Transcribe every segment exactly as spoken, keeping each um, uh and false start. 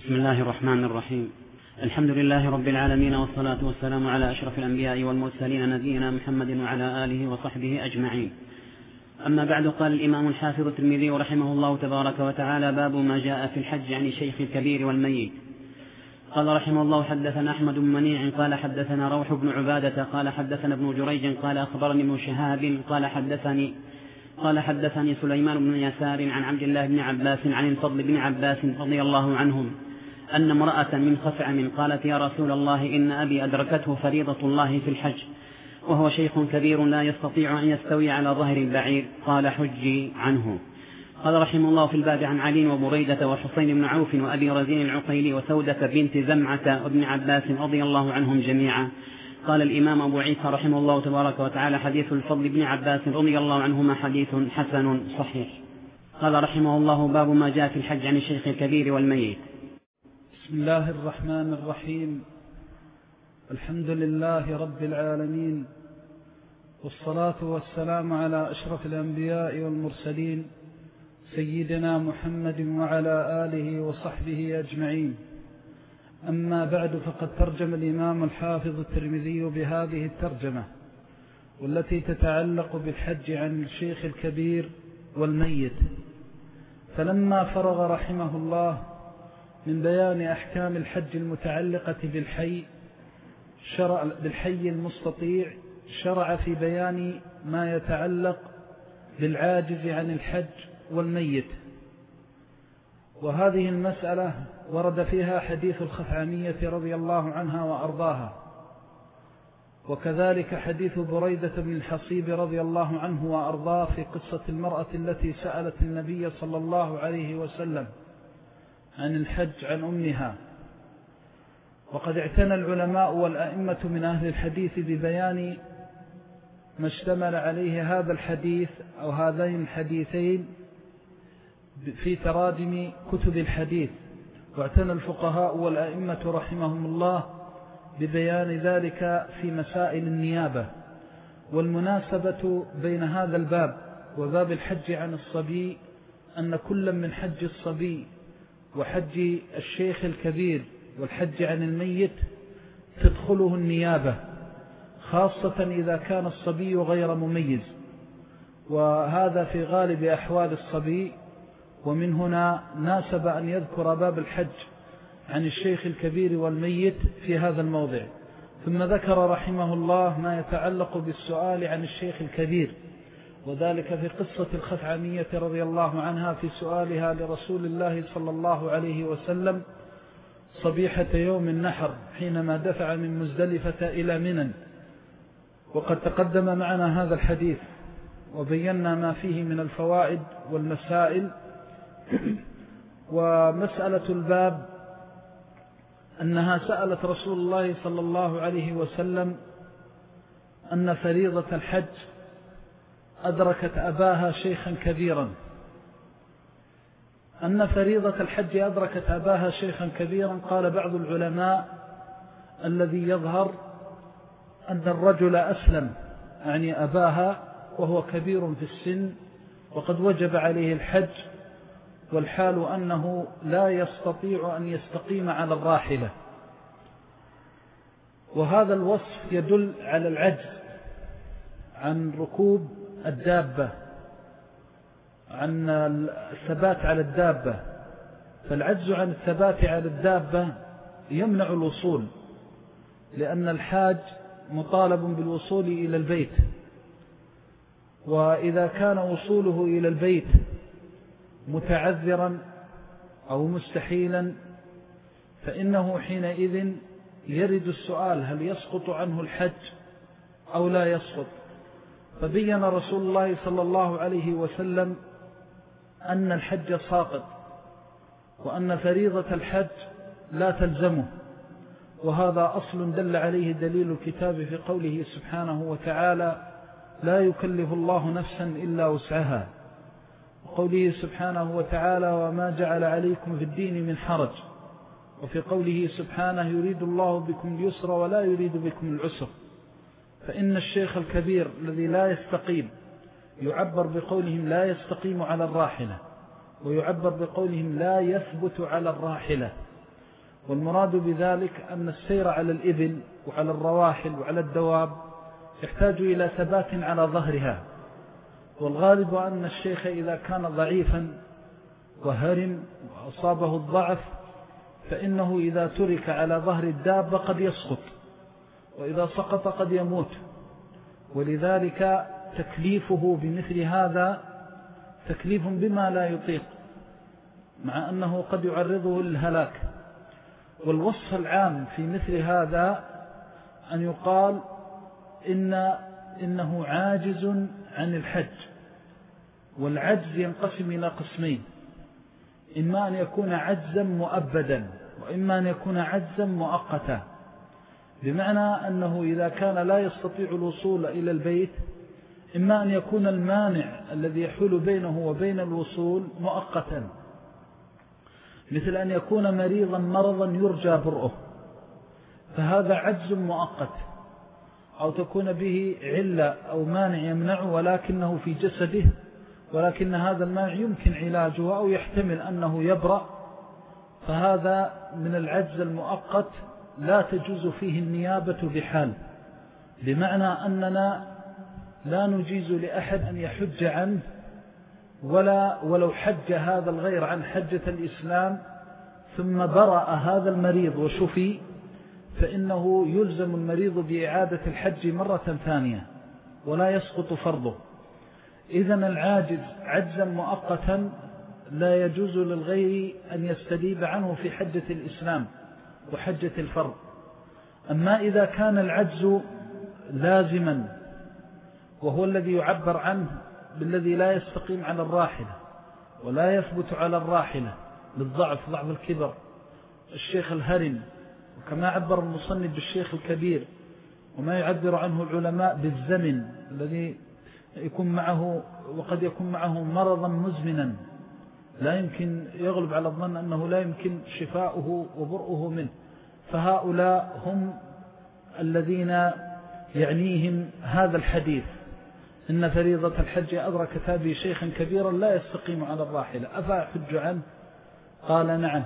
بسم الله الرحمن الرحيم. الحمد لله رب العالمين، والصلاة والسلام على أشرف الأنبياء والمرسلين نبينا محمد وعلى آله وصحبه أجمعين. أما بعد، قال الإمام الحافظ الترمذي رحمه الله تبارك وتعالى: باب ما جاء في الحج عن الشيخ الكبير والميت. قال رحمه الله: حدثنا أحمد بن منيع قال حدثنا روح بن عبادة قال حدثنا ابن جريج قال أخبرني ابن شهاب قال حدثني قال حدثني سليمان بن يسار عن عبد الله بن عباس عن الفضل بن عباس رضي الله عنهم أن امرأة من خثعم قالت: يا رسول الله، إن أبي أدركته فريضة الله في الحج وهو شيخ كبير لا يستطيع أن يستوي على ظهر البعير، قال: حجي عنه. قال رحمه الله: في الباب عن علي وبريدة وحسين بن عوف وأبي رزين العقيلي وسودة بنت زمعة وابن عباس رضي الله عنهم جميعا. قال الإمام أبو عيسى رحمه الله تبارك وتعالى: حديث الفضل بن عباس رضي الله عنهما حديث حسن صحيح. قال رحمه الله: باب ما جاء في الحج عن الشيخ الكبير والميت. بسم الله الرحمن الرحيم. الحمد لله رب العالمين، والصلاة والسلام على أشرف الأنبياء والمرسلين سيدنا محمد وعلى آله وصحبه أجمعين. أما بعد، فقد ترجم الإمام الحافظ الترمذي بهذه الترجمة، والتي تتعلق بالحج عن الشيخ الكبير والميت. فلما فرغ رحمه الله من بيان أحكام الحج المتعلقة بالحي شرع بالحي المستطيع، شرع في بيان ما يتعلق بالعاجز عن الحج والميت. وهذه المسألة ورد فيها حديث الخثعمية رضي الله عنها وأرضاها، وكذلك حديث بريدة بن الحصيب رضي الله عنه وأرضاه في قصة المرأة التي سألت النبي صلى الله عليه وسلم عن الحج عن أمها. وقد اعتنى العلماء والأئمة من أهل الحديث ببيان ما اشتمل عليه هذا الحديث أو هذين الحديثين في تراجم كتب الحديث، واعتنى الفقهاء والأئمة رحمهم الله ببيان ذلك في مسائل النيابة. والمناسبة بين هذا الباب وباب الحج عن الصبي أن كل من حج الصبي وحج الشيخ الكبير والحج عن الميت تدخله النيابة، خاصة إذا كان الصبي غير مميز، وهذا في غالب أحوال الصبي. ومن هنا ناسب أن يذكر باب الحج عن الشيخ الكبير والميت في هذا الموضع. ثم ذكر رحمه الله ما يتعلق بالسؤال عن الشيخ الكبير، وذلك في قصة الخثعمية رضي الله عنها في سؤالها لرسول الله صلى الله عليه وسلم صبيحة يوم النحر حينما دفع من مزدلفة إلى منى. وقد تقدم معنا هذا الحديث وبينا ما فيه من الفوائد والمسائل. ومسألة الباب أنها سألت رسول الله صلى الله عليه وسلم أن فريضة الحج أدركت أباها شيخا كبيرا أن فريضة الحج أدركت أباها شيخا كبيرا قال بعض العلماء: الذي يظهر أن الرجل أسلم، يعني أباها، وهو كبير في السن وقد وجب عليه الحج، والحال أنه لا يستطيع أن يستقيم على الراحلة. وهذا الوصف يدل على العجز عن ركوب الدابة، عن الثبات على الدابة. فالعجز عن الثبات على الدابة يمنع الوصول، لأن الحاج مطالب بالوصول إلى البيت، وإذا كان وصوله إلى البيت متعذرا أو مستحيلا فإنه حينئذ يرد السؤال: هل يسقط عنه الحج أو لا يسقط؟ فبين رسول الله صلى الله عليه وسلم أن الحج ساقط، وأن فريضة الحج لا تلزمه. وهذا أصل دل عليه دليل الكتاب في قوله سبحانه وتعالى: لا يكلف الله نفسا إلا وسعها، وقوله سبحانه وتعالى: وما جعل عليكم في الدين من حرج، وفي قوله سبحانه: يريد الله بكم اليسر ولا يريد بكم العسر. فإن الشيخ الكبير الذي لا يستقيم يعبر بقولهم لا يستقيم على الراحلة، ويعبر بقولهم لا يثبت على الراحلة. والمراد بذلك أن السير على الإبل وعلى الرواحل وعلى الدواب يحتاج إلى ثبات على ظهرها، والغالب أن الشيخ إذا كان ضعيفا وهرم وأصابه الضعف فإنه إذا ترك على ظهر الدابة قد يسقط، وإذا سقط قد يموت، ولذلك تكليفه بمثل هذا تكليف بما لا يطيق، مع أنه قد يعرضه للهلاك. والوصف العام في مثل هذا أن يقال إن إنه عاجز عن الحج، والعجز ينقسم إلى قسمين: إما أن يكون عجزا مؤبدا، وإما أن يكون عجزا مؤقتا، بمعنى أنه إذا كان لا يستطيع الوصول إلى البيت إما أن يكون المانع الذي يحول بينه وبين الوصول مؤقتا، مثل أن يكون مريضا مرضا يرجى برؤه فهذا عجز مؤقت، أو تكون به علة أو مانع يمنعه ولكنه في جسده، ولكن هذا المانع يمكن علاجه أو يحتمل أنه يبرأ، فهذا من العجز المؤقت لا تجوز فيه النيابة بحال، بمعنى أننا لا نجيز لأحد أن يحج عنه ولا ولو حج هذا الغير عن حجة الإسلام ثم برأ هذا المريض وشفي، فإنه يلزم المريض بإعادة الحج مرة ثانية ولا يسقط فرضه. إذن العاجز عجزا مؤقتا لا يجوز للغير أن يستديب عنه في حجة الإسلام وحجة الفرض. أما إذا كان العجز لازما، وهو الذي يعبر عنه بالذي لا يستقيم على الراحلة ولا يثبت على الراحلة للضعف، ضعف الكبر، الشيخ الهرم، وكما عبر المصنف بالشيخ الكبير، وما يعبر عنه العلماء بالزمن الذي يكون معه وقد يكون معه مرضا مزمنا لا يمكن يغلب على الظن أنه لا يمكن شفاؤه وبرؤه منه، فهؤلاء هم الذين يعنيهم هذا الحديث: إن فريضة الحج أدركت به شيخا كبيرا لا يستقيم على الراحلة أفأحج عنه؟ قال نعم.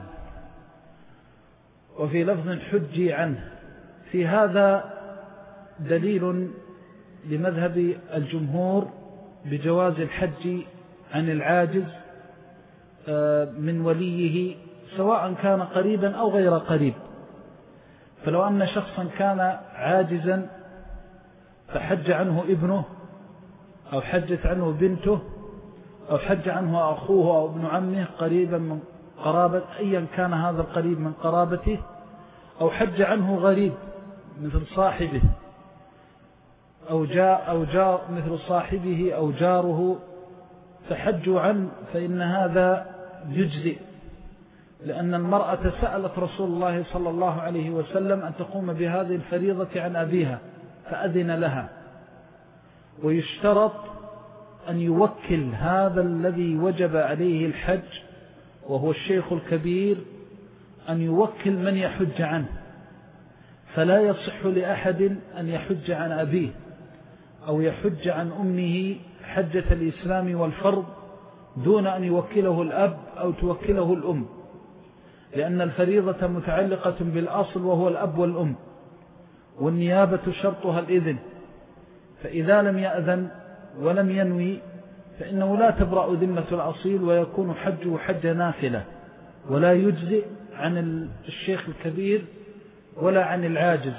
وفي لفظ حجي عنه. في هذا دليل لمذهب الجمهور بجواز الحج عن العاجز من وليه سواء كان قريبا أو غير قريب. فلو أن شخصا كان عاجزا فحج عنه ابنه أو حجت عنه بنته أو حج عنه أخوه أو ابن عمه قريبا من قرابة أيا كان هذا القريب من قرابته، أو حج عنه غريب مثل صاحبه أو جاء أو جار مثل صاحبه أو جاره فحجوا عنه، فإن هذا يجزئ، لأن المرأة سألت رسول الله صلى الله عليه وسلم أن تقوم بهذه الفريضة عن أبيها فأذن لها. ويشترط أن يوكل هذا الذي وجب عليه الحج وهو الشيخ الكبير أن يوكل من يحج عنه، فلا يصح لأحد أن يحج عن أبيه أو يحج عن أمه حجة الإسلام والفرض دون أن يوكله الأب أو توكله الأم، لأن الفريضة متعلقة بالأصل وهو الأب والأم، والنيابة شرطها الإذن، فإذا لم يأذن ولم ينوي فإنه لا تبرأ ذمة الأصيل ويكون حجه حج نافلة، ولا يجزئ عن الشيخ الكبير ولا عن العاجز.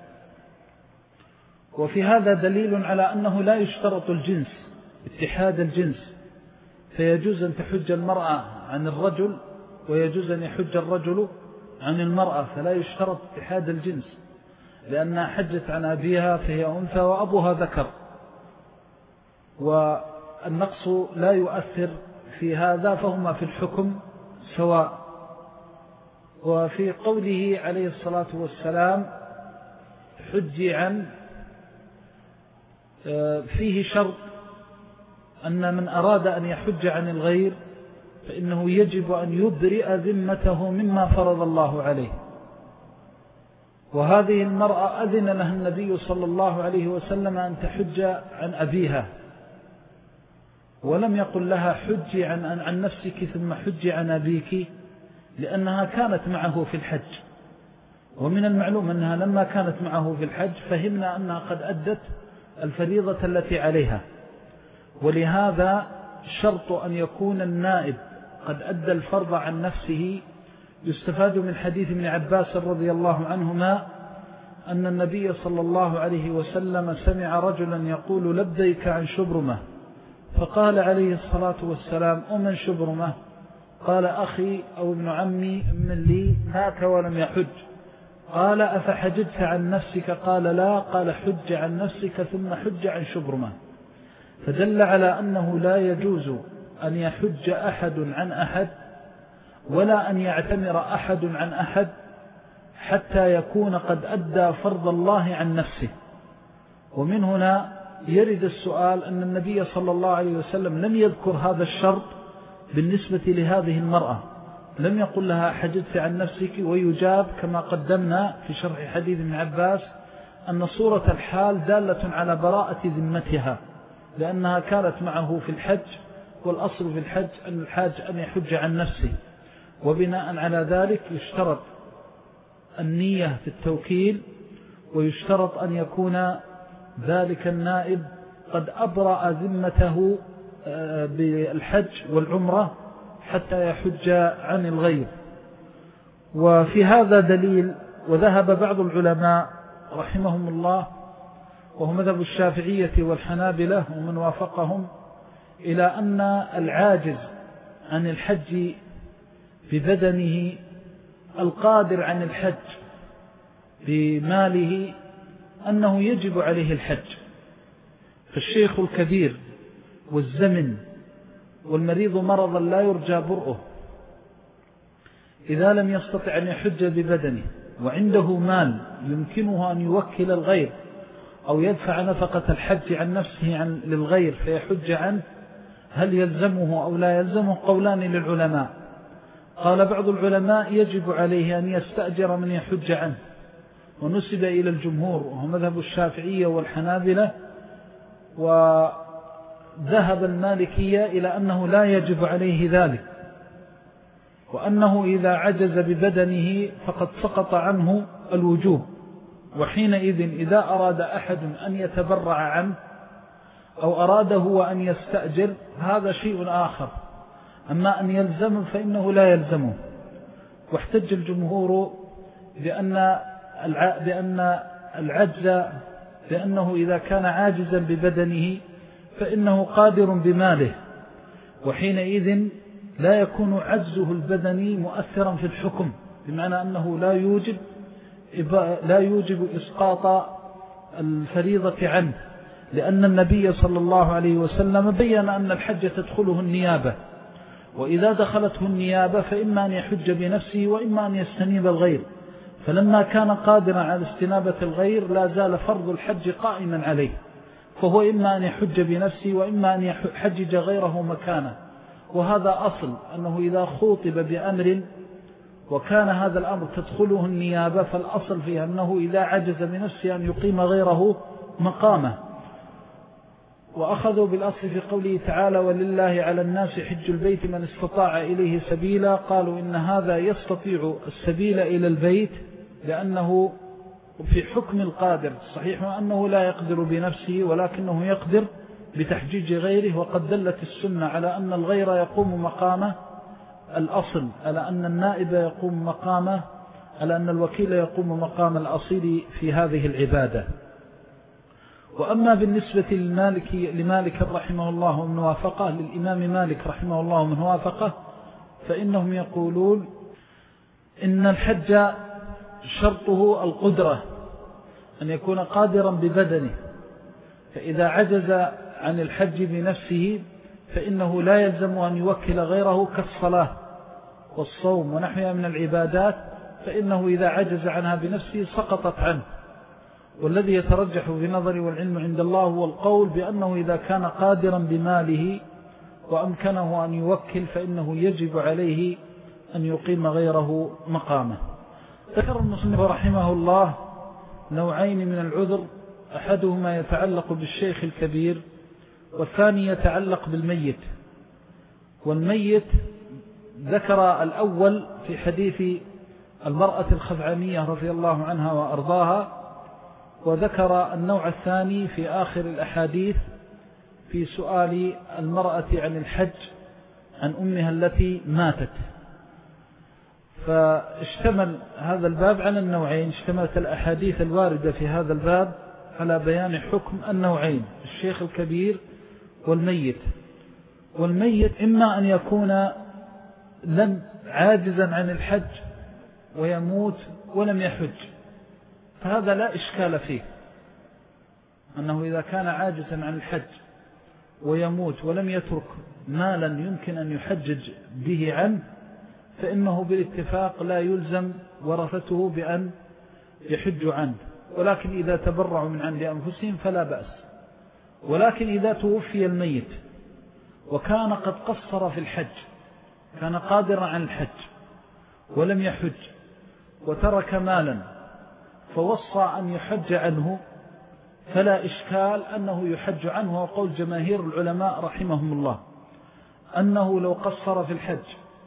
وفي هذا دليل على أنه لا يشترط الجنس اتحاد الجنس، فيجوز أن تحج المرأة عن الرجل ويجوز أن يحج الرجل عن المرأة، فلا يشترط اتحاد الجنس، لأنها حجت عن أبيها فهي أنثى وأبوها ذكر، والنقص لا يؤثر في هذا، فهما في الحكم سواء. وفي قوله عليه الصلاة والسلام حجي عن، فيه شرط أن من أراد أن يحج عن الغير فإنه يجب أن يبرئ ذمته مما فرض الله عليه. وهذه المرأة أذن لها النبي صلى الله عليه وسلم أن تحج عن أبيها، ولم يقل لها حجي عن, عن نفسك ثم حجي عن أبيك، لأنها كانت معه في الحج ومن المعلوم أنها لما كانت معه في الحج فهمنا أنها قد أدت الفريضة التي عليها، ولهذا شرط أن يكون النائب قد أدى الفرض عن نفسه. يستفاد من حديث ابن عباس رضي الله عنهما أن النبي صلى الله عليه وسلم سمع رجلا يقول لبيك عن شبرمة، فقال عليه الصلاة والسلام أمن شبرمة؟ قال أخي أو ابن عمي من لي مات ولم يحج. قال أفحججت عن نفسك؟ قال لا. قال حج عن نفسك ثم حج عن شبرمة. فدل على أنه لا يجوز أن يحج أحد عن أحد ولا أن يعتمر أحد عن أحد حتى يكون قد أدى فرض الله عن نفسه. ومن هنا يرد السؤال أن النبي صلى الله عليه وسلم لم يذكر هذا الشرط بالنسبة لهذه المرأة، لم يقل لها حججت عن نفسك، ويجاب كما قدمنا في شرح حديث ابن عباس أن صورة الحال دالة على براءة ذمتها، لأنها كانت معه في الحج، والأصل في الحج أن الحاج أن يحج عن نفسه. وبناء على ذلك يشترط النية في التوكيل، ويشترط أن يكون ذلك النائب قد أبرأ ذمته بالحج والعمرة حتى يحج عن الغير. وفي هذا دليل. وذهب بعض العلماء رحمهم الله وهو مذهب الشافعية والحنابلة ومن وافقهم إلى أن العاجز عن الحج ببدنه القادر عن الحج بماله أنه يجب عليه الحج. فالشيخ الكبير والزمن والمريض مرضا لا يرجى برؤه إذا لم يستطع أن يحج ببدنه وعنده مال يمكنه أن يوكل الغير أو يدفع نفقة الحج عن نفسه عن للغير فيحج عنه، هل يلزمه أو لا يلزمه؟ قولان للعلماء. قال بعض العلماء يجب عليه أن يستأجر من يحج عنه، ونسب إلى الجمهور وهو مذهب الشافعية والحنابلة. وذهب المالكية إلى أنه لا يجب عليه ذلك، وأنه إذا عجز ببدنه فقد سقط عنه الوجوب، وحينئذ إذا أراد أحد أن يتبرع عنه أو أراد هو أن يستأجر هذا شيء آخر، أما أن يلزم فإنه لا يلزمه. واحتج الجمهور بأن بأن العجز بأنه إذا كان عاجزا ببدنه فإنه قادر بماله، وحينئذ لا يكون عجزه البدني مؤثرا في الحكم، بمعنى أنه لا يوجب لا يوجب إسقاط الفريضة عنه، لأن النبي صلى الله عليه وسلم بيّن أن الحج تدخله النيابة، وإذا دخلته النيابة فإما أن يحج بنفسه وإما أن يستنيب الغير. فلما كان قادرا على استنابة الغير لا زال فرض الحج قائما عليه، فهو إما أن يحج بنفسه وإما أن يحجج غيره مكانه. وهذا أصل أنه إذا خوطب بأمر وكان هذا الأمر تدخله النيابة فالأصل فيه أنه إذا عجز بنفسه أن يقيم غيره مقامه. وأخذوا بالأصل في قوله تعالى ولله على الناس حج البيت من استطاع إليه سبيلا، قالوا إن هذا يستطيع السبيل إلى البيت لأنه في حكم القادر، صحيح أنه لا يقدر بنفسه ولكنه يقدر بتحجيج غيره. وقد دلت السنة على أن الغير يقوم مقامه الأصل، على أن النائب يقوم مقامه، على أن الوكيل يقوم مقام الأصيل في هذه العبادة. وأما بالنسبة للمالك لمالك رحمه الله ومن وافقه للإمام مالك رحمه الله ومن وافقه فإنهم يقولون إن الحج شرطه القدرة، أن يكون قادرا ببدنه، فإذا عجز عن الحج بنفسه فإنه لا يلزم أن يوكل غيره كالصلاة والصوم ونحوها من العبادات، فإنه إذا عجز عنها بنفسه سقطت عنه. والذي يترجح في نظري والعلم عند الله هو القول بأنه إذا كان قادرا بماله وأمكنه أن يوكل فإنه يجب عليه أن يقيم غيره مقامه. ذكر المصنف رحمه الله نوعين من العذر، أحدهما يتعلق بالشيخ الكبير والثاني يتعلق بالميت. والميت ذكر الأول في حديث المرأة الخثعمية رضي الله عنها وأرضاها، وذكر النوع الثاني في آخر الأحاديث في سؤال المرأة عن الحج عن أمها التي ماتت. فاشتمل هذا الباب على النوعين، اشتملت الأحاديث الواردة في هذا الباب على بيان حكم النوعين، الشيخ الكبير والميت. والميت إما أن يكون لم عاجزا عن الحج ويموت ولم يحج، فهذا لا إشكال فيه، أنه إذا كان عاجزا عن الحج ويموت ولم يترك مالا يمكن أن يحجج به عنه، فإنه بالاتفاق لا يلزم ورثته بأن يحج عنه، ولكن إذا تبرعوا من عند أنفسهم فلا بأس. ولكن إذا توفي الميت وكان قد قصر في الحج، كان قادرا عن الحج ولم يحج وترك مالا فوصى أن يحج عنه، فلا إشكال أنه يحج عنه. وقول جماهير العلماء رحمهم الله أنه لو قصر في الحج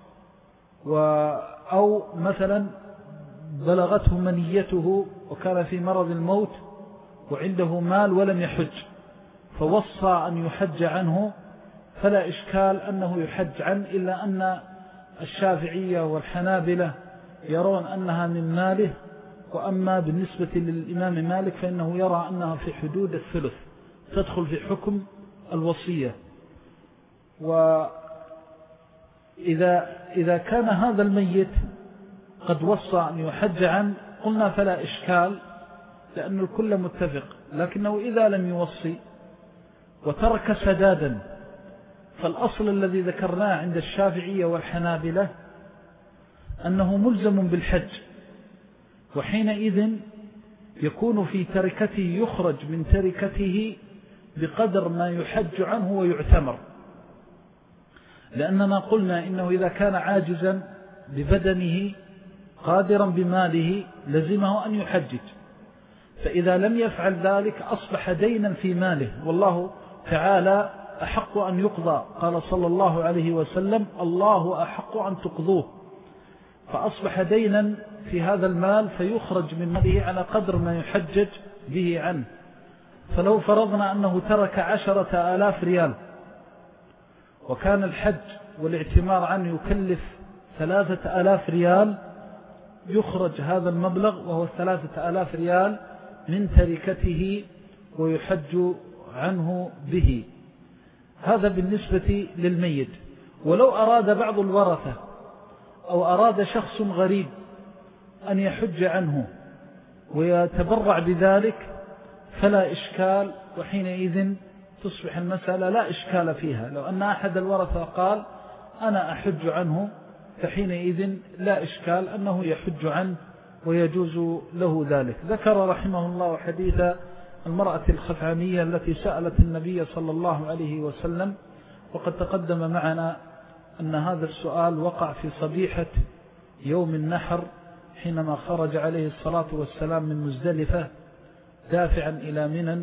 أو مثلا بلغته منيته وكان في مرض الموت وعنده مال ولم يحج فوصى أن يحج عنه، فلا إشكال أنه يحج عنه، إلا أن الشافعية والحنابلة يرون أنها من ماله، وأما بالنسبة للإمام مالك فإنه يرى أنها في حدود الثلث، تدخل في حكم الوصية. وإذا إذا كان هذا الميت قد وصى أن يحج عنه قلنا فلا إشكال، لأن الكل متفق. لكنه إذا لم يوصي وترك سدادا، فالأصل الذي ذكرناه عند الشافعية والحنابلة أنه ملزم بالحج، وحينئذ يكون في تركته يخرج من تركته بقدر ما يحج عنه ويعتمر، لأننا قلنا إنه إذا كان عاجزا ببدنه قادرا بماله لزمه أن يحجج، فإذا لم يفعل ذلك أصبح دينا في ماله، والله تعالى أحق أن يقضى. قال صلى الله عليه وسلم: الله أحق أن تقضوه، فأصبح دينا في هذا المال فيخرج من ماله على قدر ما يحجج به عنه. فلو فرضنا أنه ترك عشرة آلاف ريال وكان الحج والاعتمار عنه يكلف ثلاثة آلاف ريال، يخرج هذا المبلغ وهو ثلاثة آلاف ريال من تركته ويحج عنه به. هذا بالنسبة للميت. ولو أراد بعض الورثة أو أراد شخص غريب أن يحج عنه ويتبرع بذلك فلا إشكال، وحينئذ تصبح المسألة لا إشكال فيها. لو أن أحد الورثة قال أنا أحج عنه فحينئذ لا إشكال أنه يحج عنه ويجوز له ذلك. ذكر رحمه الله حديث المرأة الخثعمية التي سألت النبي صلى الله عليه وسلم، وقد تقدم معنا أن هذا السؤال وقع في صبيحة يوم النحر حينما خرج عليه الصلاة والسلام من مزدلفة دافعا إلى منى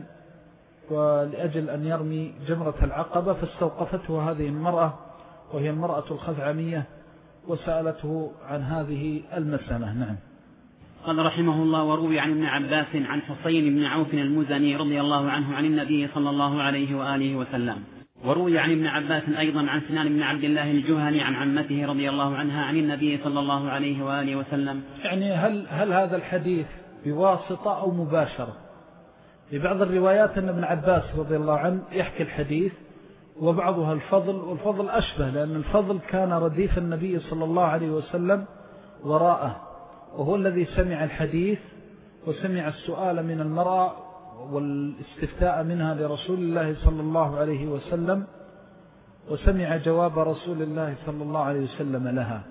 ولأجل أن يرمي جمرة العقبة، فاستوقفته هذه المرأة وهي المرأة الخثعمية وسألته عن هذه المسألة. نعم. قال رحمه الله: وروي عن ابن عباس عن حسين بن عوف المزني رضي الله عنه عن النبي صلى الله عليه وآله وسلم. وروي عن ابن عباس أيضا عن سنان بن عبد الله الجهني عن عمته رضي الله عنها عن النبي صلى الله عليه وآله وسلم. يعني هل, هل هذا الحديث بواسطة أو مباشرة؟ في بعض الروايات أن ابن عباس رضي الله عنه يحكي الحديث، وبعضها الفضل، والفضل أشبه لأن الفضل كان رديف النبي صلى الله عليه وسلم وراءه، وهو الذي سمع الحديث وسمع السؤال من المرأة والاستفتاء منها لرسول الله صلى الله عليه وسلم، وسمع جواب رسول الله صلى الله عليه وسلم لها.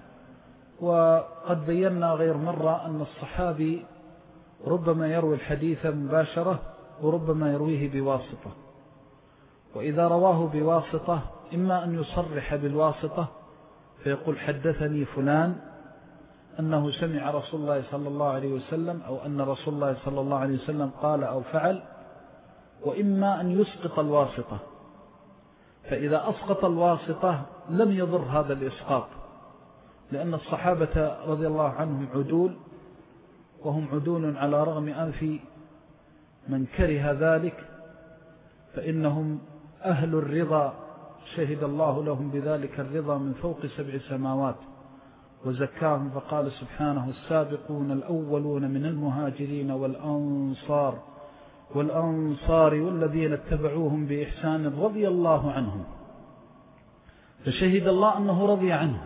وقد بينا غير مرة أن الصحابي ربما يروي الحديث مباشرة وربما يرويه بواسطة، وإذا رواه بواسطة إما أن يصرح بالواسطة فيقول حدثني فلان أنه سمع رسول الله صلى الله عليه وسلم، أو أن رسول الله صلى الله عليه وسلم قال أو فعل، وإما أن يسقط الواسطة، فإذا أسقط الواسطة لم يضر هذا الإسقاط، لأن الصحابة رضي الله عنهم عدول، وهم عدول على رغم أنف من كره ذلك، فإنهم أهل الرضا، شهد الله لهم بذلك الرضا من فوق سبع سماوات وزكاهم، فقال سبحانه: السابقون الأولون من المهاجرين والأنصار والأنصار والذين اتبعوهم بإحسان رضي الله عنهم. فشهد الله أنه رضي عنه،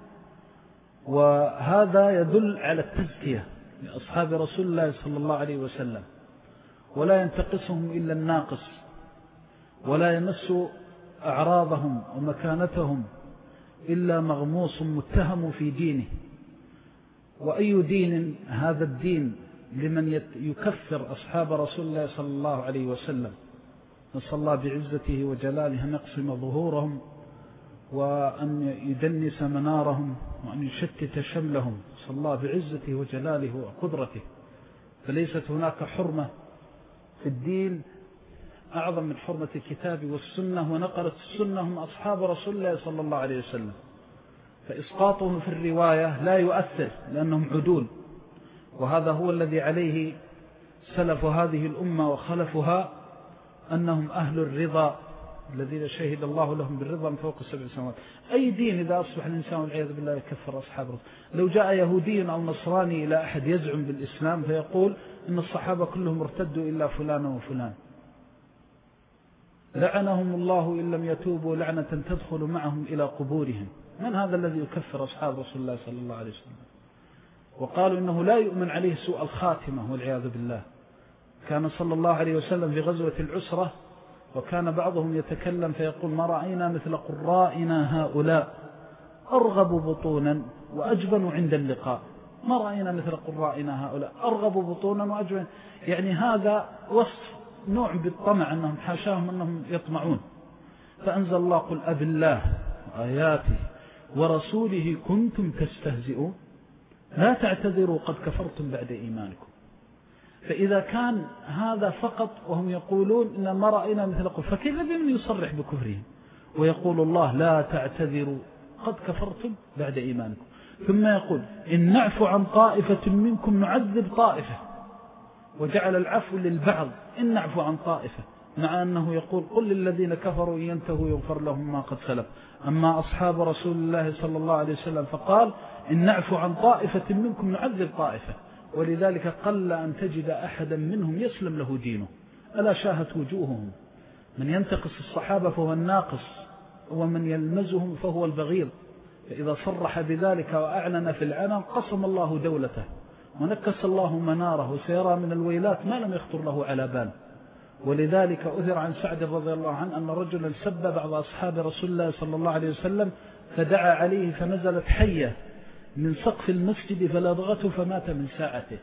وهذا يدل على التزكية لأصحاب رسول الله صلى الله عليه وسلم، ولا ينتقصهم إلا الناقص، ولا يمس أعراضهم ومكانتهم إلا مغموص متهم في دينه. وأي دين هذا الدين لمن يكفر أصحاب رسول الله صلى الله عليه وسلم؟ نسأل الله بعزته وجلاله أن يقسم ظهورهم، وأن يدنس منارهم، وأن يشتت شملهم، نسأل الله بعزته وجلاله وقدرته. فليست هناك حرمة في الدين أعظم من حرمة الكتاب والسنة، ونقلت السنة هم أصحاب رسول الله صلى الله عليه وسلم، فإسقاطهم في الرواية لا يؤثر لأنهم عدول. وهذا هو الذي عليه سلف هذه الأمة وخلفها، أنهم أهل الرضا الذين شهد الله لهم بالرضا من فوق السبع سماوات. أي دين إذا أصبح الإنسان والعياذ بالله يكفر أصحاب رسول. لو جاء يهودي أو نصراني إلى أحد يزعم بالإسلام فيقول إن الصحابة كلهم ارتدوا إلا فلان وفلان، لعنهم الله إن لم يتوبوا لعنة تدخل معهم إلى قبورهم، من هذا الذي يكفر أصحاب رسول الله صلى الله عليه وسلم؟ وقالوا إنه لا يؤمن عليه سوء الخاتمة والعياذ بالله. كان صلى الله عليه وسلم في غزوة العسرة، وكان بعضهم يتكلم فيقول: ما رأينا مثل قرائنا هؤلاء أرغب بطونا وأجبن عند اللقاء. ما رأينا مثل قرائنا هؤلاء أرغب بطونا وأجبن، يعني هذا وصف نوع بالطمع، أنهم حاشاهم أنهم يطمعون. فأنزل الله: قل أب الله وآياته ورسوله كنتم تستهزئون لا تعتذروا قد كفرتم بعد إيمانكم. فإذا كان هذا فقط وهم يقولون إن ما رأينا مثل قل، فكيف بمن يصرح بكفرهم ويقول الله لا تعتذروا قد كفرتم بعد إيمانكم؟ ثم يقول: إن نعفو عن طائفة منكم نعذب طائفة، وجعل العفو للبعض إن نعفو عن طائفة، مع أنه يقول: قل للذين كفروا إن ينتهوا يغفر لهم ما قد سلف. أما أصحاب رسول الله صلى الله عليه وسلم فقال: إن نعفو عن طائفة منكم نعذب طائفة. ولذلك قل أن تجد أحدا منهم يسلم له دينه، ألا شاهت وجوههم. من ينتقص الصحابة فهو الناقص، ومن يلمزهم فهو البغيض. فإذا صرح بذلك وأعلن في العلن قسم الله دولته ونكس الله مناره، وسيرى من الويلات ما لم يخطر له على بال. ولذلك أثر عن سعد رضي الله عنه أن رجلا سب بعض أصحاب رسول الله صلى الله عليه وسلم، فدعا عليه فنزلت حية من سقف المسجد فلدغته فمات من ساعته.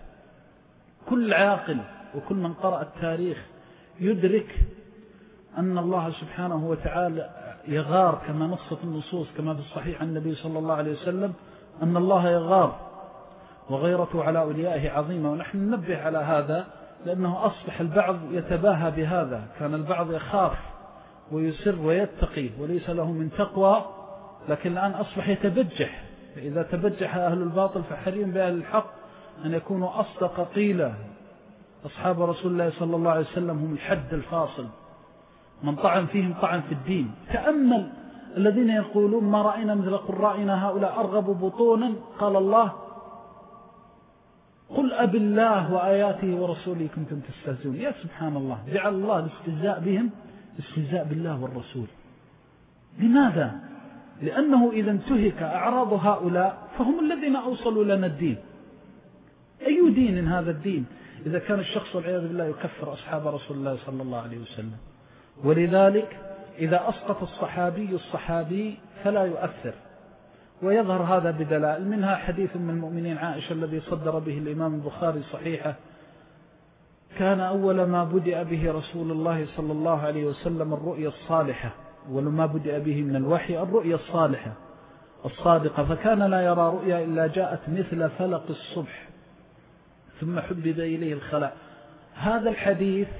كل عاقل وكل من قرأ التاريخ يدرك أن الله سبحانه وتعالى يغار، كما نصت النصوص كما في الصحيح عن النبي صلى الله عليه وسلم أن الله يغار، وغيرته على أوليائه عظيمة. ونحن ننبه على هذا لأنه أصبح البعض يتباهى بهذا. كان البعض يخاف ويسر ويتقي وليس له من تقوى، لكن الآن أصبح يتبجح. فإذا تبجح أهل الباطل فحريم بأهل الحق أن يكونوا أصدق قيلة. أصحاب رسول الله صلى الله عليه وسلم هم الحد الفاصل، من طعن فيهم طعن في الدين. تأمل الذين يقولون ما رأينا مثل قرائنا هؤلاء أرغب بطونا، قال الله: قل أب الله وآياته ورسوله كنتم تستهزئون. يا سبحان الله، جعل الله الاستهزاء بهم استهزاء بالله والرسول. لماذا؟ لأنه إذا انتهك أعراض هؤلاء فهم الذين أوصلوا لنا الدين. أي دين هذا الدين إذا كان الشخص والعياذ بالله يكفر أصحاب رسول الله صلى الله عليه وسلم؟ ولذلك إذا أسقط الصحابي الصحابي فلا يؤثر. ويظهر هذا بدلائل، منها حديث من المؤمنين عائشة الذي صدر به الإمام البخاري صحيحة: كان أول ما بدأ به رسول الله صلى الله عليه وسلم الرؤيا الصالحة، ولما بدأ به من الوحي الرؤيا الصالحة الصادقة، فكان لا يرى رؤيا إلا جاءت مثل فلق الصبح ثم حبب إليه الخلاء. هذا الحديث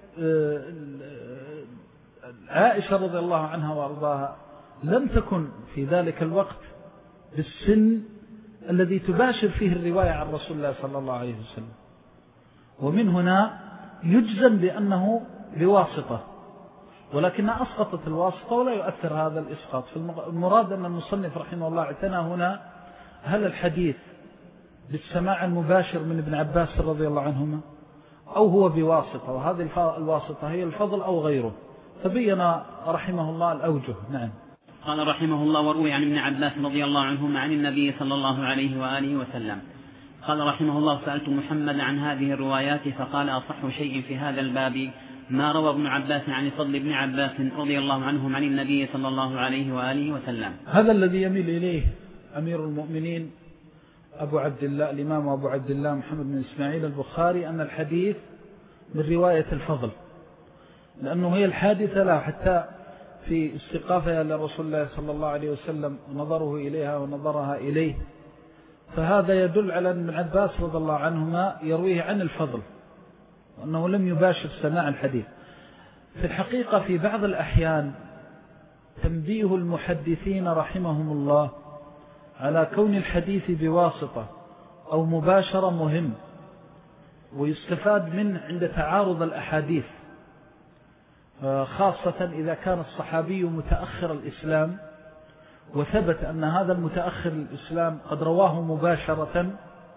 عائشة رضي الله عنها وأرضاها لم تكن في ذلك الوقت بالسن الذي تباشر فيه الرواية عن رسول الله صلى الله عليه وسلم، ومن هنا يجزم بأنه بواسطة، ولكن أسقطت الواسطة ولا يؤثر هذا الإسقاط. فالمراد أن المصنف رحمه الله اعتنى هنا هل الحديث بالسماع المباشر من ابن عباس رضي الله عنهما أو هو بواسطة، وهذه الواسطة هي الفضل أو غيره، فبين رحمه الله الأوجه. نعم. قال رحمه الله: وروي عن ابن عباس رضي الله عنهما عن النبي صلى الله عليه وآله وسلم. قال رحمه الله: سألت محمد عن هذه الروايات فقال: أصح شيء في هذا الباب ما روى ابن عباس عن فضل ابن عباس رضي الله عنهم عن النبي صلى الله عليه وآله وسلم. هذا الذي يميل إليه أمير المؤمنين أبو عبد الله الإمام أبو عبد الله محمد بن إسماعيل البخاري أن الحديث من رواية الفضل، لأنه هي الحادثة له حتى في استقافها لرسول الله صلى الله عليه وسلم ونظره إليها ونظرها إليه، فهذا يدل على أن ابن عباس رضي الله عنهما يرويه عن الفضل وأنه لم يباشر سماع الحديث. في الحقيقة في بعض الأحيان تنبيه المحدثين رحمهم الله على كون الحديث بواسطة أو مباشرة مهم، ويستفاد منه عند تعارض الأحاديث، خاصة إذا كان الصحابي متأخر الإسلام وثبت أن هذا المتأخر الإسلام قد رواه مباشرة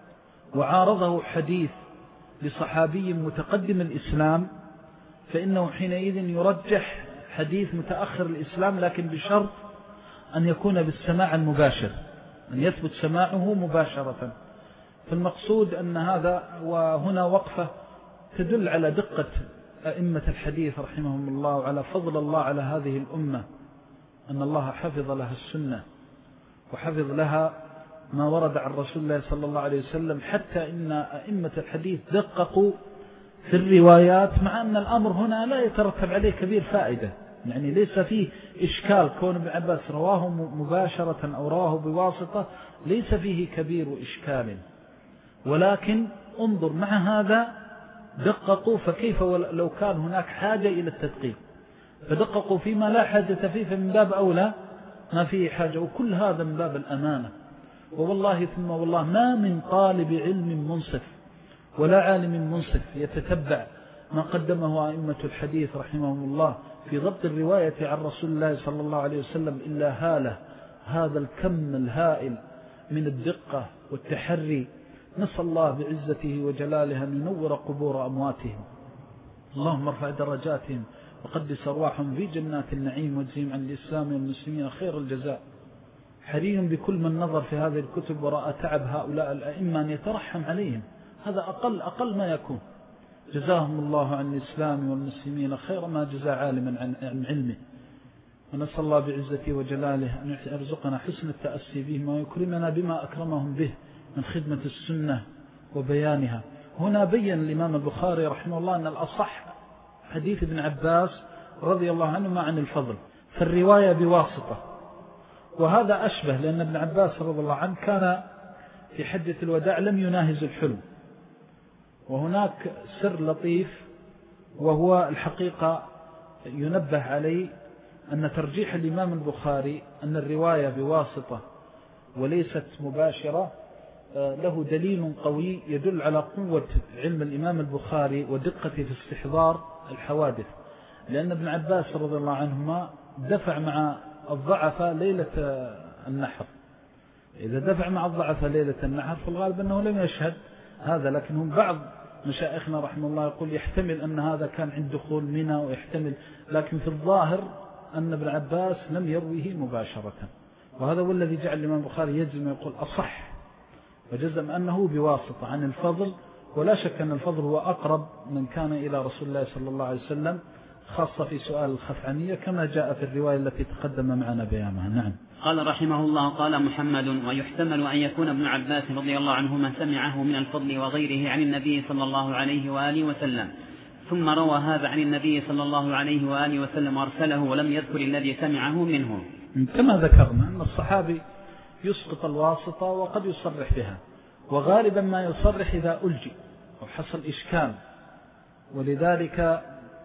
وعارضه حديث لصحابي متقدم الإسلام، فإنه حينئذ يرجح حديث متأخر الإسلام، لكن بشرط أن يكون بالسماع المباشر، أن يثبت سماعه مباشرة. فالمقصود أن هذا، وهنا وقفة تدل على دقة أئمة الحديث رحمهم الله وعلى فضل الله على هذه الأمة، أن الله حفظ لها السنة وحفظ لها ما ورد عن رسول الله صلى الله عليه وسلم، حتى إن أئمة الحديث دققوا في الروايات، مع أن الأمر هنا لا يترتب عليه كبير فائدة، يعني ليس فيه إشكال كون ابن عباس رواه مباشرة أو رواه بواسطة، ليس فيه كبير إشكال، ولكن انظر مع هذا دققوا، فكيف لو كان هناك حاجة إلى التدقيق، فدققوا فيما لا حاجة فيه، فمن باب أولى ما فيه حاجة، وكل هذا من باب الأمانة. ووالله ثم والله ما من طالب علم منصف ولا عالم منصف يتتبع ما قدمه أئمة الحديث رحمهم الله في ضبط الرواية عن رسول الله صلى الله عليه وسلم إلا هاله هذا الكم الهائل من الدقة والتحري. نسأل الله بعزته وجلاله أن ينور قبور أمواتهم، اللهم ارفع درجاتهم وقدس أرواحهم في جنات النعيم، واجزهم عن الإسلام والمسلمين خير الجزاء. حري بكل من نظر في هذه الكتب ورأى تعب هؤلاء الأئمة أن يترحم عليهم، هذا أقل أقل ما يكون. جزاهم الله عن الإسلام والمسلمين خير ما جزى عالما عن علمه، ونسأل الله بعزته وجلاله أن يرزقنا حسن التأسي بهم ويكرمنا بما أكرمهم به من خدمة السنة وبيانها. هنا بيّن الإمام البخاري رحمه الله أن الأصح حديث ابن عباس رضي الله عنهما عن الفضل، فالرواية بواسطة، وهذا أشبه لأن ابن عباس رضي الله عنه كان في حجة الوداع لم يناهز الحلم. وهناك سر لطيف وهو الحقيقة ينبه عليه، أن ترجيح الإمام البخاري أن الرواية بواسطة وليست مباشرة له دليل قوي يدل على قوة علم الإمام البخاري ودقته في استحضار الحوادث، لأن ابن عباس رضي الله عنهما دفع مع الضعف ليلة النحر، إذا دفع مع الضعف ليلة النحر فالغالب أنه لم يشهد هذا، لكنهم بعض مشايخنا رحمه الله يقول يحتمل أن هذا كان عند دخول منى ويحتمل، لكن في الظاهر أن ابن عباس لم يرويه مباشرة، وهذا هو الذي جعل الإمام البخاري يجزم يقول أصح، وجزم أنه بواسطة عن الفضل، ولا شك أن الفضل هو أقرب من كان إلى رسول الله صلى الله عليه وسلم، خاصة في سؤال الخفعنية كما جاء في الرواية التي تقدم معنا بيانها. نعم. قال رحمه الله: قال محمد: ويحتمل أن يكون ابن عباس رضي الله عنهما سمعه من الفضل وغيره عن النبي صلى الله عليه وآله وسلم، ثم روى هذا عن النبي صلى الله عليه وآله وسلم وارسله ولم يذكر الذي سمعه منه. كما ذكرنا أن الصحابي يسقط الواسطة وقد يصرح بها، وغالبا ما يصرح إذا ألجي أو حصل إشكال، ولذلك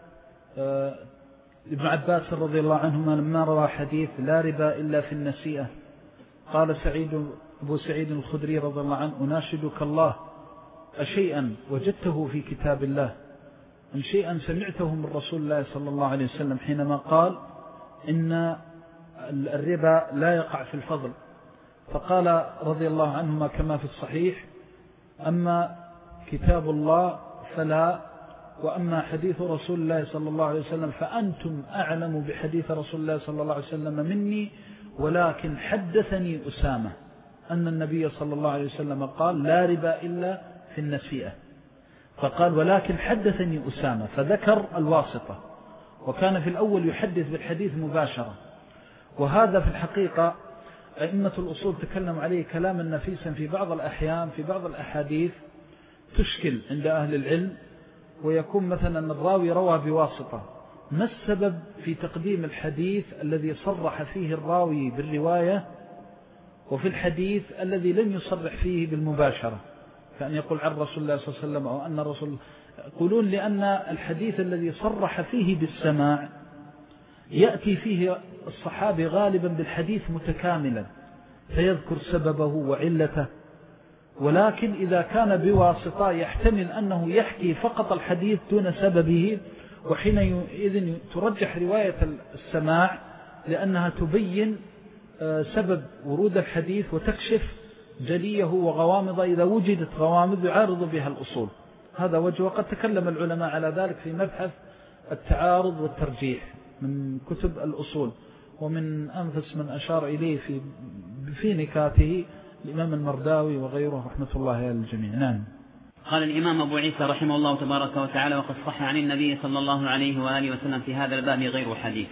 ابن عباس رضي الله عنهما لما روى حديث لا ربا إلا في النسيئة قال سعيد أبو سعيد الخدري رضي الله عنه: أناشدك الله أشيئا وجدته في كتاب الله أم شيئا سمعته من رسول الله صلى الله عليه وسلم حينما قال إن الربا لا يقع في الفضل؟ فقال رضي الله عنهما كما في الصحيح: أما كتاب الله فلا، وأما حديث رسول الله صلى الله عليه وسلم فأنتم أعلم بحديث رسول الله صلى الله عليه وسلم مني، ولكن حدثني أسامة أن النبي صلى الله عليه وسلم قال: لا ربا إلا في النسيئة. فقال: ولكن حدثني أسامة، فذكر الواسطة، وكان في الأول يحدث بالحديث مباشرة. وهذا في الحقيقة أئمة الأصول تكلم عليه كلاما نفيسا في بعض الأحيان في بعض الأحاديث تشكل عند أهل العلم، ويكون مثلا الراوي روى بواسطة، ما السبب في تقديم الحديث الذي صرح فيه الراوي بالرواية وفي الحديث الذي لم يصرح فيه بالمباشرة، كأن يقول عن رسول الله صلى الله عليه وسلم أو أن الرسول، يقولون لأن الحديث الذي صرح فيه بالسماع يأتي فيه الصحابي غالبا بالحديث متكاملا فيذكر سببه وعلته، ولكن إذا كان بواسطة يحتمل أنه يحكي فقط الحديث دون سببه، وحينئذ ترجح رواية السماع لأنها تبين سبب ورود الحديث وتكشف جليه وغوامض إذا وجدت غوامض يعارض بها الأصول. هذا وجه، وقد تكلم العلماء على ذلك في مبحث التعارض والترجيح من كتب الأصول، ومن أنفس من أشار إليه في في نكاته الإمام المرداوي وغيره رحمة الله على الجميع. نعم. قال الإمام أبو عيسى رحمه الله تبارك وتعالى: وقد صح عن النبي صلى الله عليه وآله وسلم في هذا الباب غير حديث.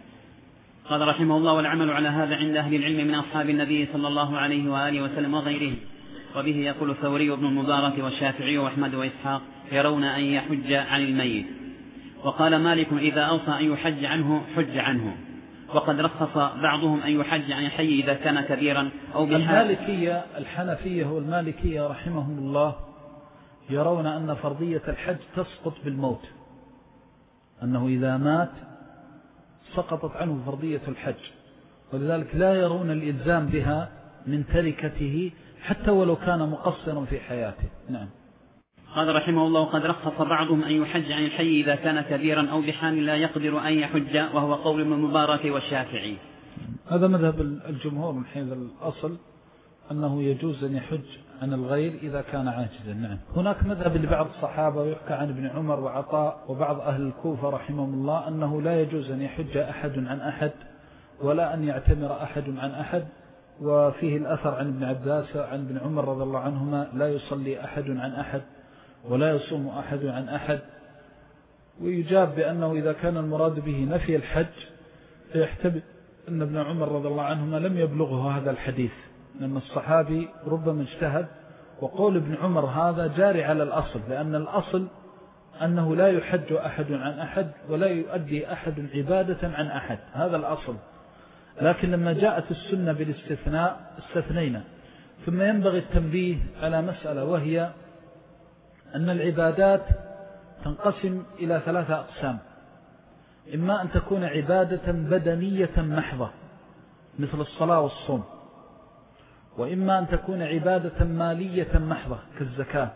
قال رحمه الله: والعمل على هذا عند أهل العلم من أصحاب النبي صلى الله عليه وآله وسلم وغيرهم، وبه يقول الثوري وابن المبارك والشافعي وأحمد وإسحاق: يرون أن يحج عن الميت. وقال مالك: إذا أوصى أن يحج عنه حج عنه. وقد رخص بعضهم أن يحج عن الحي إذا كان كبيرا أو بحال. المالكية الحنفية والمالكية رحمهم الله يرون أن فرضية الحج تسقط بالموت، أنه إذا مات سقطت عنه فرضية الحج، ولذلك لا يرون الإلزام بها من تركته حتى ولو كان مقصرا في حياته. نعم. قال رحمه الله: وقد رخص بعضهم أن يحج عن الحي إذا كان كبيرا أو بحال لا يقدر أن يحج، وهو قول ابن المبارك والشافعي. هذا مذهب الجمهور من حيث الأصل أنه يجوز أن يحج عن الغير إذا كان عاجزا. نعم. هناك مذهب لبعض الصحابة ويحكى عن ابن عمر وعطاء وبعض أهل الكوفة رحمهم الله أنه لا يجوز أن يحج أحد عن أحد ولا أن يعتمر أحد عن أحد، وفيه الأثر عن ابن عباس عن ابن عمر رضي الله عنهما: لا يصلي أحد عن أحد ولا يصوم أحد عن أحد. ويجاب بأنه إذا كان المراد به نفي الحج فيحتمل أن ابن عمر رضي الله عنهما لم يبلغه هذا الحديث، لأن الصحابي ربما اجتهد، وقول ابن عمر هذا جاري على الأصل، لأن الأصل أنه لا يحج أحد عن أحد ولا يؤدي أحد عبادة عن أحد، هذا الأصل. لكن لما جاءت السنة بالاستثناء استثنينا. ثم ينبغي التنبيه على مسألة، وهي أن العبادات تنقسم إلى ثلاثة أقسام: إما أن تكون عبادة بدنية محضة مثل الصلاة والصوم، وإما أن تكون عبادة مالية محضة كالزكاة،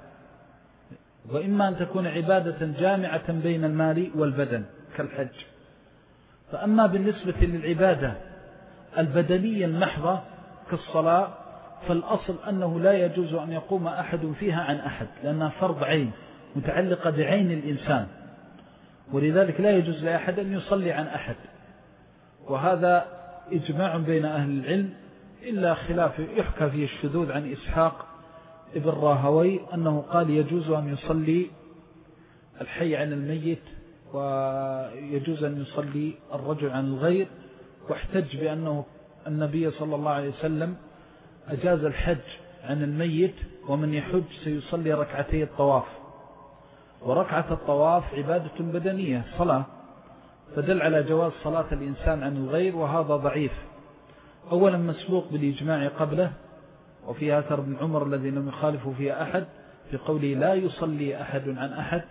وإما أن تكون عبادة جامعة بين المال والبدن كالحج. فأما بالنسبة للعبادة البدنية المحضة كالصلاة فالأصل أنه لا يجوز أن يقوم أحد فيها عن أحد، لأنها فرض عين متعلقة بعين الإنسان، ولذلك لا يجوز لأحد أن يصلي عن أحد. وهذا إجماع بين أهل العلم، إلا خلاف يحكى فيه الشذوذ عن إسحاق ابن راهوي أنه قال يجوز أن يصلي الحي عن الميت ويجوز أن يصلي الرجل عن الغير، واحتج بأنه النبي صلى الله عليه وسلم أجاز الحج عن الميت، ومن يحج سيصلي ركعتي الطواف، وركعة الطواف عبادة بدنية صلاة، فدل على جواز صلاة الإنسان عن الغير، وهذا ضعيف. أولا مسبوق بالإجماع قبله، وفي أثر ابن عمر الذي لم يخالف فيه أحد في قوله لا يصلي أحد عن أحد.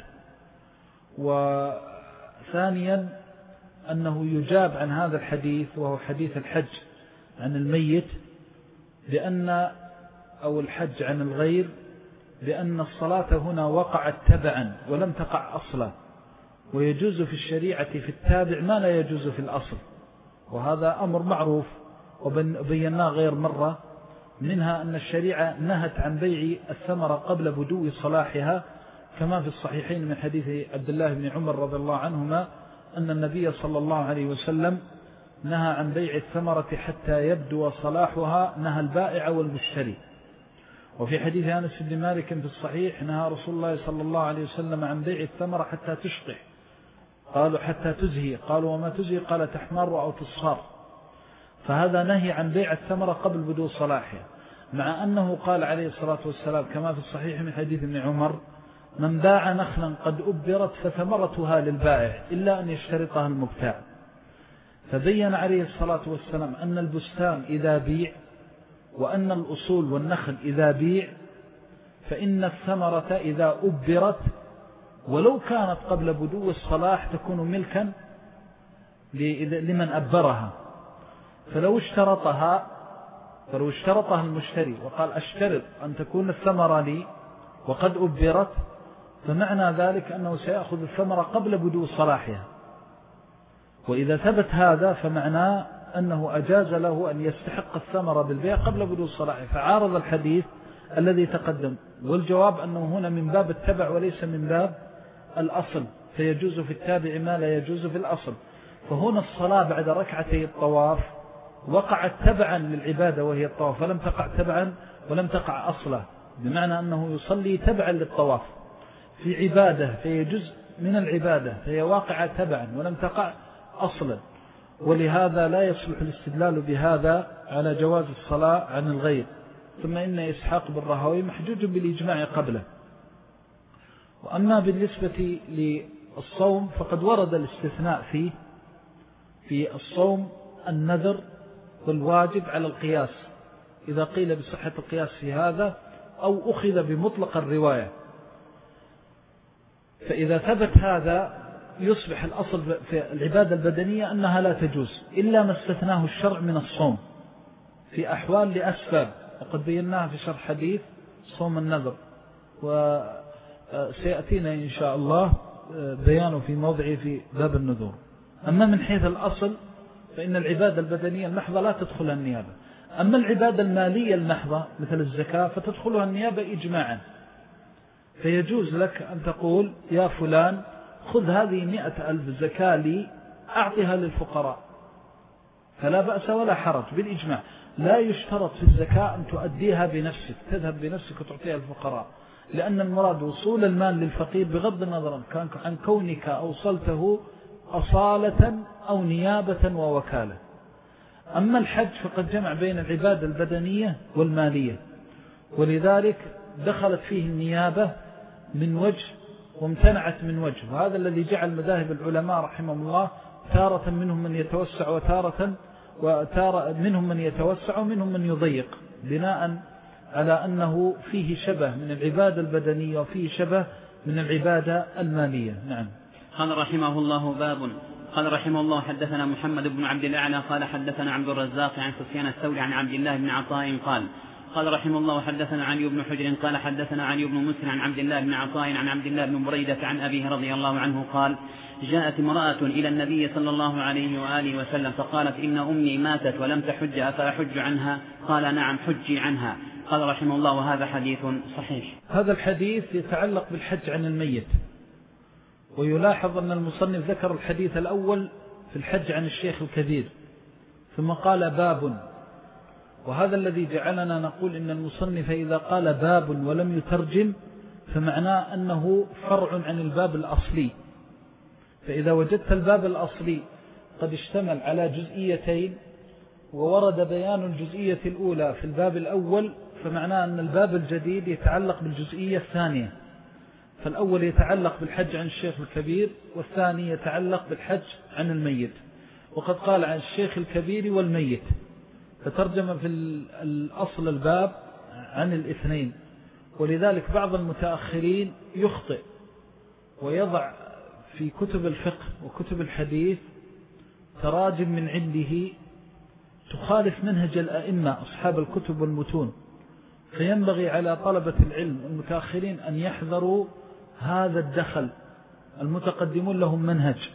وثانيا أنه يجاب عن هذا الحديث وهو حديث الحج عن الميت، لأن أو الحج عن الغير بأن الصلاة هنا وقعت تبعا ولم تقع أصلا، ويجوز في الشريعة في التابع ما لا يجوز في الأصل، وهذا أمر معروف وبيناه غير مرة. منها أن الشريعة نهت عن بيع الثمرة قبل بدو صلاحها، كما في الصحيحين من حديث عبد الله بن عمر رضي الله عنهما أن النبي صلى الله عليه وسلم نهى عن بيع الثمرة حتى يبدو صلاحها، نهى البائع والمشتري. وفي حديث أنس بن مالك في الصحيح نهى رسول الله صلى الله عليه وسلم عن بيع الثمرة حتى تشقح، قالوا حتى تزهي، قالوا وما تزهي؟ قال تحمر أو تصفر. فهذا نهي عن بيع الثمرة قبل بدو صلاحها، مع أنه قال عليه الصلاة والسلام كما في الصحيح من حديث ابن عمر من باع نخلا قد أبرت فثمرتها للبائع إلا أن يشترطها المبتاع. فبين عليه الصلاة والسلام أن البستان إذا بيع وأن الأصول والنخل إذا بيع فإن الثمرة إذا أبرت ولو كانت قبل بدو الصلاح تكون ملكا لمن أبرها. فلو اشترطها فلو اشترطها المشتري وقال أشترط أن تكون الثمرة لي وقد أبرت، فمعنى ذلك أنه سيأخذ الثمرة قبل بدو صلاحها. وإذا ثبت هذا فمعناه أنه أجاز له أن يستحق الثمرة بالبيع قبل بدو صلاحها، فعارض الحديث الذي تقدم. والجواب أنه هنا من باب التبع وليس من باب الأصل، فيجوز في التابع ما لا يجوز في الأصل. فهنا الصلاة بعد ركعتي الطواف وقعت تبعا للعبادة وهي الطواف، فلم تقع تبعا ولم تقع أصلا، بمعنى أنه يصلي تبعا للطواف في عبادة، فهي جزء من العبادة، فهي واقعة تبعا ولم تقع أصلا. ولهذا لا يصلح الاستدلال بهذا على جواز الصلاة عن الغير. ثم إن إسحاق بن راهويه محجوج بالإجماع قبله. وأما بالنسبة للصوم فقد ورد الاستثناء فيه في الصوم النذر والواجب على القياس، إذا قيل بصحة القياس في هذا أو أخذ بمطلق الرواية. فإذا ثبت هذا يصبح الأصل في العبادة البدنية أنها لا تجوز إلا ما استثناه الشرع من الصوم في أحوال لأسباب، وقد بيناها في شرح حديث صوم النذر، وسيأتينا إن شاء الله بيانه في موضعه في باب النذور. أما من حيث الأصل فإن العبادة البدنية المحضة لا تدخلها النيابة. أما العبادة المالية المحضة مثل الزكاة فتدخلها النيابة إجماعا، فيجوز لك أن تقول يا فلان خذ هذه مئة ألف زكاة لي أعطيها للفقراء، فلا بأس ولا حرج بالإجماع. لا يشترط في الزكاة أن تؤديها بنفسك، تذهب بنفسك وتعطيها للفقراء، لأن المراد وصول المال للفقير بغض النظر عن كونك أوصلته أصالة أو نيابة ووكالة. أما الحج فقد جمع بين العبادة البدنية والمالية، ولذلك دخلت فيه النيابة من وجه وامتنعت من وجه، وهذا الذي جعل مذاهب العلماء رحمهم الله تارة منهم من يتوسع وتارة وتارة منهم من يتوسع ومنهم من يضيق، بناء على أنه فيه شبه من العبادة البدنية وفيه شبه من العبادة المالية. نعم. قال رحمه الله باب قال رحمه الله حدثنا محمد بن عبد الأعلى قال حدثنا عبد الرزاق عن سفيان الثوري عن عبد الله بن عطاء قال قال رحمه الله حدثنا علي بن حجر قال حدثنا علي بن مسلم عن عبد الله بن عطاء عن عبد الله بن بريدة عن أبيه رضي الله عنه قال جاءت امرأة إلى النبي صلى الله عليه وآله وسلم فقالت إن أمي ماتت ولم تحج أفأحج عنها؟ قال نعم حجي عنها. قال رحمه الله وهذا حديث صحيح. هذا الحديث يتعلق بالحج عن الميت، ويلاحظ أن المصنف ذكر الحديث الأول في الحج عن الشيخ الكبير ثم قال باب، وهذا الذي جعلنا نقول إن المصنف إذا قال باب ولم يترجم فمعناه أنه فرع عن الباب الأصلي. فإذا وجدت الباب الأصلي قد اشتمل على جزئيتين وورد بيان الجزئية الأولى في الباب الأول، فمعناه أن الباب الجديد يتعلق بالجزئية الثانية. فالأول يتعلق بالحج عن الشيخ الكبير، والثاني يتعلق بالحج عن الميت. وقد قال عن الشيخ الكبير والميت، فترجم في الأصل الباب عن الاثنين. ولذلك بعض المتأخرين يخطئ ويضع في كتب الفقه وكتب الحديث تراجم من عنده تخالف منهج الأئمة أصحاب الكتب والمتون، فينبغي على طلبة العلم المتأخرين أن يحذروا هذا الدخل. المتقدمون لهم منهج،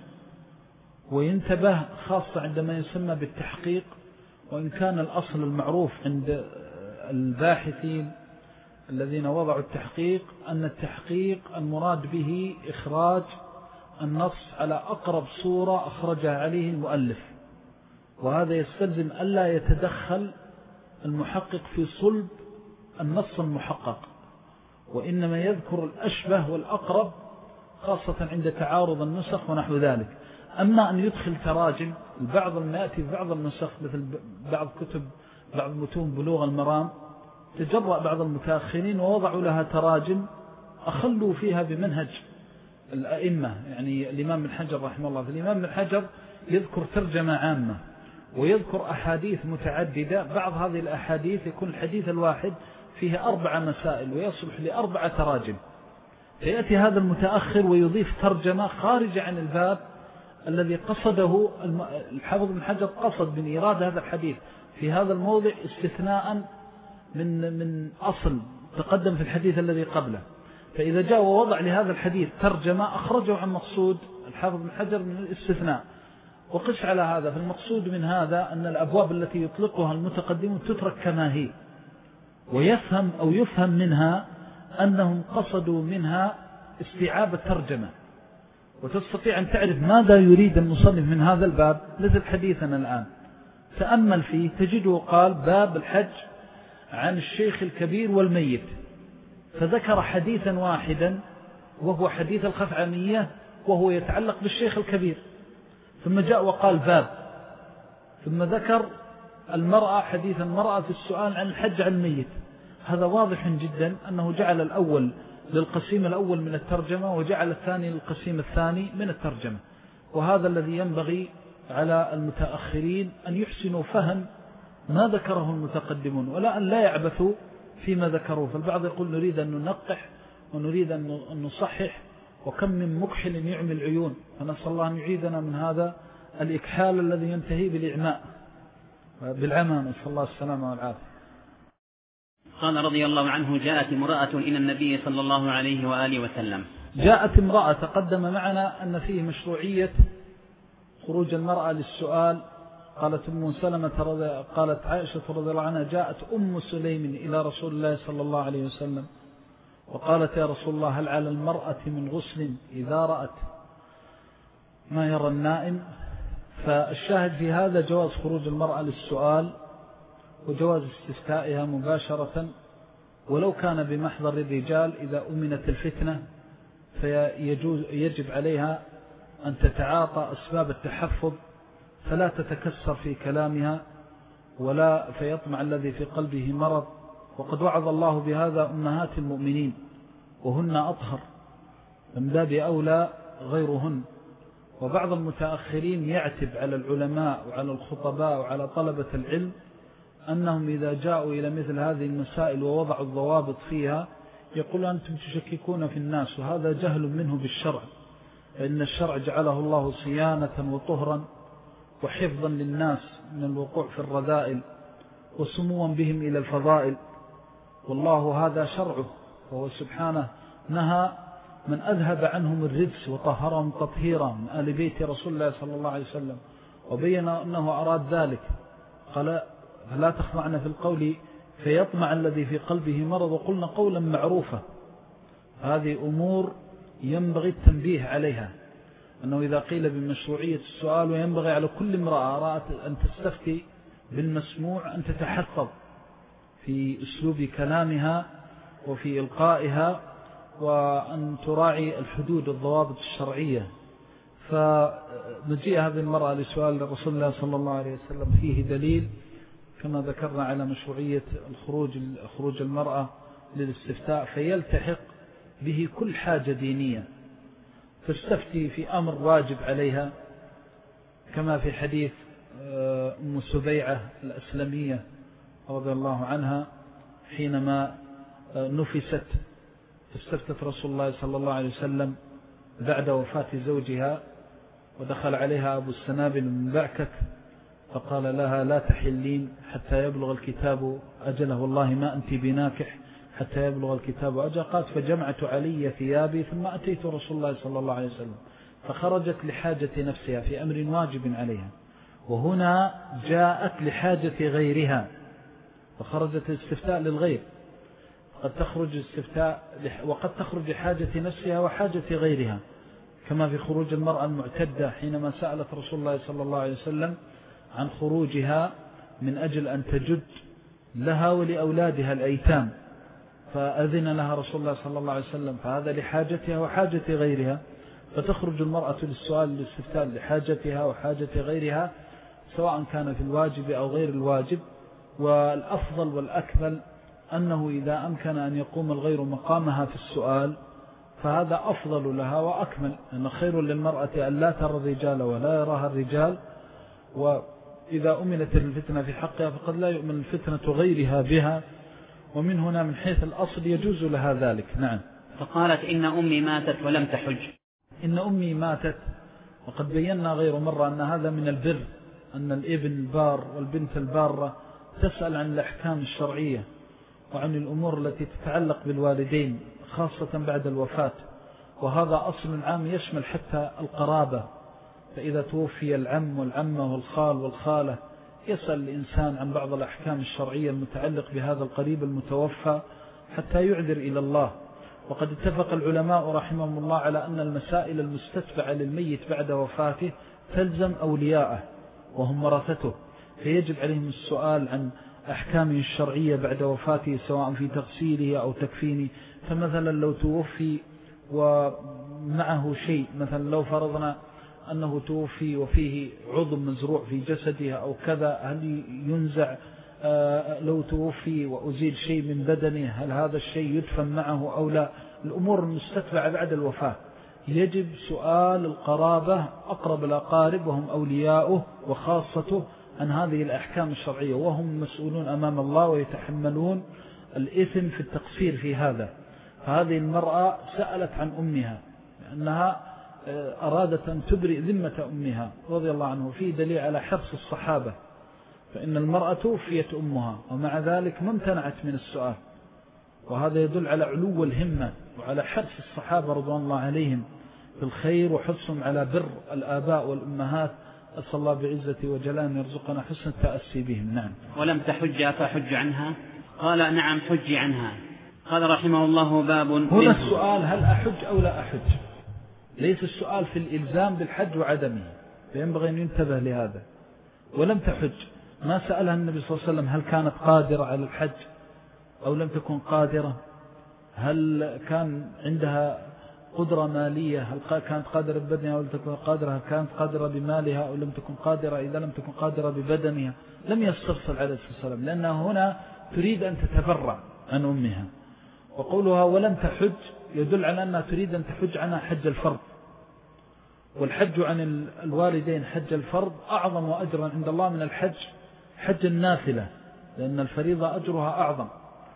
وينتبه خاصة عندما يسمى بالتحقيق، وإن كان الأصل المعروف عند الباحثين الذين وضعوا التحقيق أن التحقيق المراد به إخراج النص على أقرب صورة أخرجها عليه المؤلف، وهذا يستلزم ألا يتدخل المحقق في صلب النص المحقق، وإنما يذكر الأشبه والأقرب خاصة عند تعارض النسخ ونحو ذلك. أما أن يدخل تراجم، البعض ما يأتي في بعض النسخ مثل بعض كتب بعض متون بلوغ المرام تجرأ بعض المتأخرين ووضعوا لها تراجم أخلوا فيها بمنهج الأئمة، يعني الإمام بن حجر رحمه الله. فالإمام بن حجر يذكر ترجمة عامة ويذكر أحاديث متعددة، بعض هذه الأحاديث يكون الحديث الواحد فيه أربع مسائل ويصلح لأربع تراجم، فيأتي هذا المتأخر ويضيف ترجمة خارجة عن الباب الذي قصده الحافظ بن حجر، قصد من إيراد هذا الحديث في هذا الموضع استثناء من من أصل تقدم في الحديث الذي قبله. فإذا جاء ووضع لهذا الحديث ترجمة أخرجه عن مقصود الحافظ بن حجر من الاستثناء. وقس على هذا، فالمقصود من هذا أن الأبواب التي يطلقها المتقدمون تترك كما هي، ويفهم أو يفهم منها أنهم قصدوا منها استيعاب الترجمة، وتستطيع أن تعرف ماذا يريد المصنف من هذا الباب. مثل حديثنا الآن تأمل فيه تجده قال باب الحج عن الشيخ الكبير والميت، فذكر حديثا واحدا وهو حديث الخثعمية وهو يتعلق بالشيخ الكبير، ثم جاء وقال باب، ثم ذكر المرأة حديث المرأة في السؤال عن الحج عن الميت. هذا واضح جدا أنه جعل الأول للقسيم الأول من الترجمة وجعل الثاني للقسيم الثاني من الترجمة، وهذا الذي ينبغي على المتأخرين أن يحسنوا فهم ما ذكره المتقدمون، ولا أن لا يعبثوا فيما ذكروه. فالبعض يقول نريد أن ننقح ونريد أن نصحح، وكم من مكحل يعمي العيون، فنسأل الله أن يعيدنا من هذا الإكحال الذي ينتهي بالإعماء بالعمى، نسأل الله السلامة والعافية. قال رضي الله عنه: جاءت امرأة إلى النبي صلى الله عليه وآله وسلم. جاءت امرأة، تقدم معنا أن فيه مشروعية خروج المرأة للسؤال. قالت أم سلمة قالت عائشة رضي الله عنها: جاءت أم سليم إلى رسول الله صلى الله عليه وسلم وقالت: يا رسول الله، هل على المرأة من غسل إذا رأت ما يرى النائم؟ فالشاهد في هذا جواز خروج المرأة للسؤال وجواز استفتائها مباشرة، ولو كان بمحضر الرجال إذا أمنت الفتنة فيجب عليها أن تتعاطى أسباب التحفظ، فلا تتكسر في كلامها ولا فيطمع الذي في قلبه مرض. وقد وعظ الله بهذا أمهات المؤمنين وهن أطهر، من باب أولى غيرهن. وبعض المتأخرين يعتب على العلماء وعلى الخطباء وعلى طلبة العلم أنهم إذا جاءوا إلى مثل هذه المسائل ووضعوا الضوابط فيها يقول أنتم تشككون في الناس، وهذا جهل منه بالشرع، فإن الشرع جعله الله صيانة وطهرا وحفظا للناس من الوقوع في الرذائل وسموا بهم إلى الفضائل، والله هذا شرعه، وهو سبحانه نهى من أذهب عنهم الرجس وطهرهم تطهيرا من آل بيت رسول الله صلى الله عليه وسلم، وبين أنه أراد ذلك. قال: فلا تخضعن في القول فيطمع الذي في قلبه مرض، وقلنا قولا معروفا. هذه أمور ينبغي التنبيه عليها، أنه إذا قيل بمشروعية السؤال وينبغي على كل امرأة أراد أن تستفتي بالمسموع أن تتحفظ في أسلوب كلامها وفي إلقائها، وأن تراعي الحدود والضوابط الشرعية. فمجيء هذه المرأة لسؤال رسول الله صلى الله عليه وسلم فيه دليل كما ذكرنا على مشروعية الخروج خروج المرأة للاستفتاء، فيلتحق به كل حاجة دينية، تستفتي في أمر واجب عليها، كما في حديث أم سبيعة الأسلمية رضي الله عنها حينما نفست فاستفتت رسول الله صلى الله عليه وسلم بعد وفاة زوجها، ودخل عليها أبو السنابل من بعكك فقال لها لا تحلين حتى يبلغ الكتاب أجله، والله ما أنت بناكح حتى يبلغ الكتاب أجله. قالت فجمعت علي ثيابي ثم أتيت رسول الله صلى الله عليه وسلم، فخرجت لحاجة نفسها في أمر واجب عليها، وهنا جاءت لحاجة غيرها فخرجت الاستفتاء للغير. قد تخرج استفتاء وقد تخرج لحاجة نفسها وحاجة غيرها، كما في خروج المرأة المعتدة حينما سألت رسول الله صلى الله عليه وسلم عن خروجها من أجل أن تجد لها ولأولادها الأيتام، فأذن لها رسول الله صلى الله عليه وسلم، فهذا لحاجتها وحاجة غيرها. فتخرج المرأة للسؤال للاستفتاء لحاجتها وحاجة غيرها، سواء كان في الواجب أو غير الواجب. والأفضل والأكمل أنه إذا أمكن أن يقوم الغير مقامها في السؤال فهذا أفضل لها وأكمل، أن خير للمرأة أن لا ترى الرجال ولا يراها الرجال، وإذا أمنت الفتنة في حقها فقد لا يؤمن الفتنة غيرها بها، ومن هنا من حيث الأصل يجوز لها ذلك. نعم. فقالت إن أمي ماتت ولم تحج. إن أمي ماتت، وقد بينا غير مرة أن هذا من البر، أن الابن البار والبنت البارة تسأل عن الأحكام الشرعية وعن الأمور التي تتعلق بالوالدين خاصة بعد الوفاة، وهذا أصل عام يشمل حتى القرابة. فإذا توفي العم والعمة والخال والخالة يسأل الإنسان عن بعض الأحكام الشرعية المتعلق بهذا القريب المتوفى حتى يعذر إلى الله. وقد اتفق العلماء رحمهم الله على أن المسائل المستتبعة للميت بعد وفاته تلزم أولياءه وهم ورثته، فيجب عليهم السؤال عن أحكامه الشرعية بعد وفاته سواء في تغسيله أو تكفينه. فمثلا لو توفي ومعه شيء، مثلا لو فرضنا أنه توفي وفيه عضو مزروع في جسده أو كذا، هل ينزع؟ لو توفي وأزيل شيء من بدنه هل هذا الشيء يدفن معه أو لا؟ الأمور المستتبعة بعد الوفاة يجب سؤال القرابة أقرب الأقارب وهم أولياؤه وخاصته عن هذه الأحكام الشرعية، وهم مسؤولون أمام الله ويتحملون الإثم في التقصير في هذا. فهذه المرأة سألت عن أمها لأنها أرادت أن تبرئ ذمة أمها رضي الله عنه، فيه دليل على حرص الصحابة، فإن المرأة توفيت أمها ومع ذلك ما امتنعت من السؤال، وهذا يدل على علو الهمة وعلى حرص الصحابة رضوان الله عليهم في الخير وحرصهم على بر الآباء والأمهات. أسأل الله بعزة وجلال يرزقنا حسن التأسي بهم. نعم. ولم تحج أفحج عنها؟ قال نعم حج عنها. قال رحمه الله باب هنا السؤال هل أحج أو لا أحج، ليس السؤال في الإلزام بالحج وعدمه، فينبغي أن ينتبه لهذا. ولم تحج ما سألها النبي صلى الله عليه وسلم هل كانت قادرة على الحج أو لم تكن قادرة، هل كان عندها قدرة مالية، هل كانت قادرة ببدنها أو لم تكن قادرة، هل كانت قادرة بمالها أو لم تكن قادرة، إذا لم تكن قادرة ببدنها لم يستفصل عليه الصلاة والسلام، لأنها هنا تريد أن تتبرع عن أمها. وقولها ولم تحج يدل على أنها تريد أن تحج عنها حج الفرض، والحج عن الوالدين حج الفرض أعظم وأجرا عند الله من الحج حج النافلة، لأن الفريضة أجرها أعظم.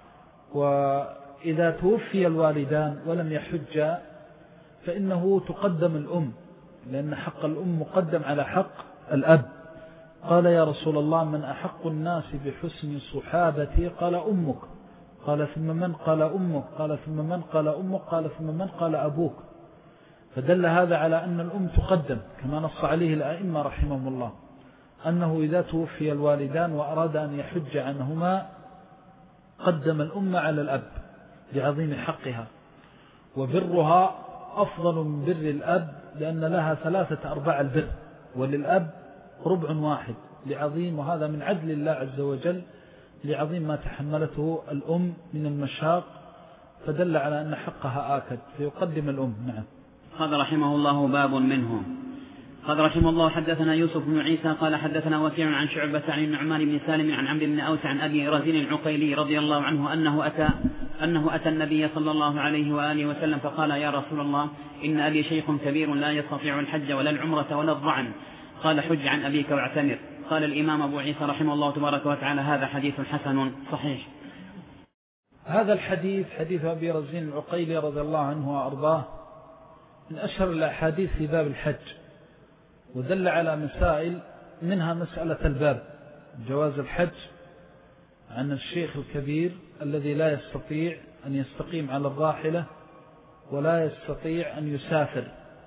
وإذا توفي الوالدان ولم يحجا فإنه تقدم الأم، لأن حق الأم مقدم على حق الأب. قال يا رسول الله من أحق الناس بحسن صحابتي؟ قال أمك. قال ثم من؟ قال أمك. قال ثم من؟ قال أمك. قال ثم من؟ قال أبوك. فدل هذا على أن الأم تقدم، كما نص عليه الأئمة رحمهم الله، أنه إذا توفي الوالدان وأراد أن يحج عنهما قدم الأم على الأب لعظيم حقها، وبرها أفضل من بر الأب لأن لها ثلاثة أرباع البر، وللأب ربع واحد لعظيم، وهذا من عدل الله عز وجل لعظيم ما تحملته الأم من المشاق، فدل على أن حقها آكد فيقدم الأم. نعم. قال رحمه الله باب منه. قال رحمه الله حدثنا يوسف بن عيسى قال حدثنا وكيع عن شعبة عن النعمان بن سالم عن عمرو بن أوس عن أبي رزين العقيلي رضي الله عنه أنه أتى, أنه أتى النبي صلى الله عليه وآله وسلم فقال يا رسول الله إن أبي شيخ كبير لا يستطيع الحج ولا العمرة ولا الضعن، قال حج عن أبيك واعتمر. قال الإمام أبو عيسى رحمه الله تبارك وتعالى هذا حديث حسن صحيح. هذا الحديث حديث أبي رزين العقيلي رضي الله عنه وأرضاه من أشهر الأحاديث في باب الحج، ودل على مسائل منها مسألة الباب، جواز الحج عن الشيخ الكبير الذي لا يستطيع أن يستقيم على الراحلة ولا يستطيع أن يسافر،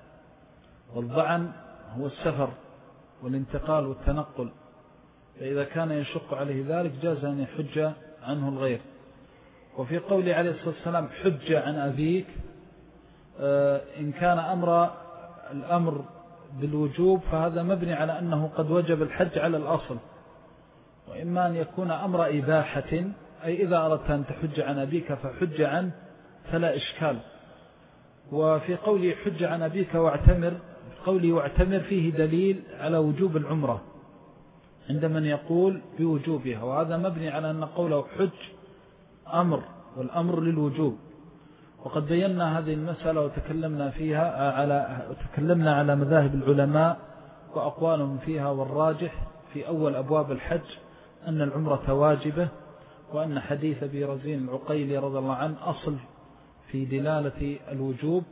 والضعن هو السفر والانتقال والتنقل، فإذا كان يشق عليه ذلك جاز أن يحج عنه الغير. وفي قوله عليه الصلاة والسلام حج عن أبيك، إن كان أمر الأمر بالوجوب فهذا مبني على أنه قد وجب الحج على الأصل، وإما أن يكون أمر إباحة، أي إذا أردت أن تحج عن أبيك فحج عنه فلا إشكال. وفي قوله حج عن أبيك واعتمر، قوله واعتمر فيه دليل على وجوب العمرة عند من يقول بوجوبها، وهذا مبني على أن قوله حج أمر، والأمر للوجوب. وقد بينا هذه المسألة وتكلمنا فيها على تكلمنا على مذاهب العلماء وأقوالهم فيها، والراجح في أول أبواب الحج أن العمرة واجبة، وأن حديث أبي رزين العقيلي رضي الله عنه أصل في دلالة الوجوب،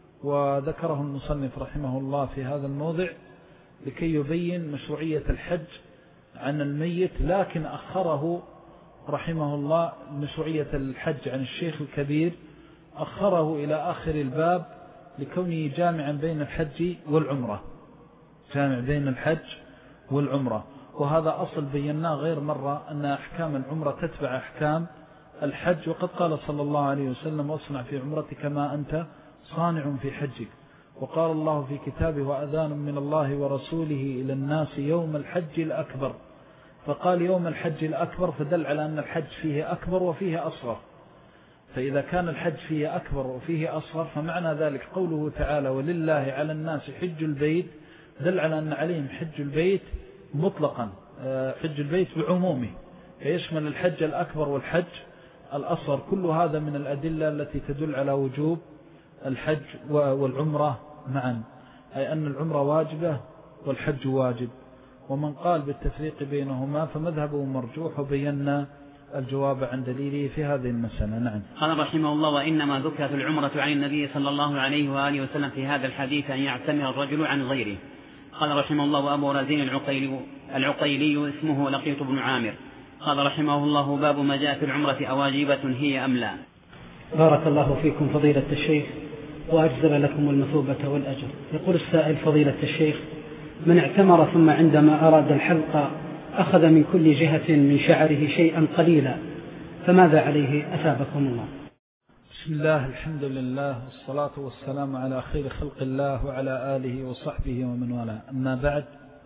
وذكره المصنف رحمه الله في هذا الموضع لكي يبين مشروعية الحج عن الميت، لكن أخره رحمه الله مشروعية الحج عن الشيخ الكبير أخره إلى آخر الباب لكونه جامعا بين الحج والعمرة، جامع بين الحج والعمرة. وهذا أصل بيناه غير مرة أن أحكام العمرة تتبع أحكام الحج، وقد قال صلى الله عليه وسلم واصنع في عمرتك ما أنت صانع في حجك. وقال الله في كتابه وأذان من الله ورسوله إلى الناس يوم الحج الأكبر، فقال يوم الحج الأكبر فدل على أن الحج فيه أكبر وفيه أصغر، فإذا كان الحج فيه أكبر وفيه أصغر فمعنى ذلك قوله تعالى ولله على الناس حج البيت دل على أن عليهم حج البيت مطلقا، حج البيت بعمومه، فيشمل الحج الأكبر والحج الأصغر. كل هذا من الأدلة التي تدل على وجوب الحج والعمرة معا، أي أن العمرة واجبة والحج واجب. ومن قال بالتفريق بينهما فمذهبه مرجوح، وبينا الجواب عن دليله في هذه المسألة. نعم. قال رحمه الله وإنما ذكرت العمرة عن النبي صلى الله عليه وآله وسلم في هذا الحديث أن يعتمر الرجل عن غيره. قال رحمه الله وأبو رزين العقيلي, العقيلي اسمه لقيط بن عامر. قال رحمه الله باب ما جاء في العمرة أواجبة هي أم لا. بارك الله فيكم فضيلة الشيخ وأجزل لكم المثوبة والأجر. يقول السائل فضيلة الشيخ من اعتمر ثم عندما أراد الحلق أخذ من كل جهة من شعره شيئا قليلا فماذا عليه أثابكم الله؟ بسم الله الحمد لله والصلاة والسلام على خير خلق الله وعلى آله وصحبه ومن والاه. أما بعد،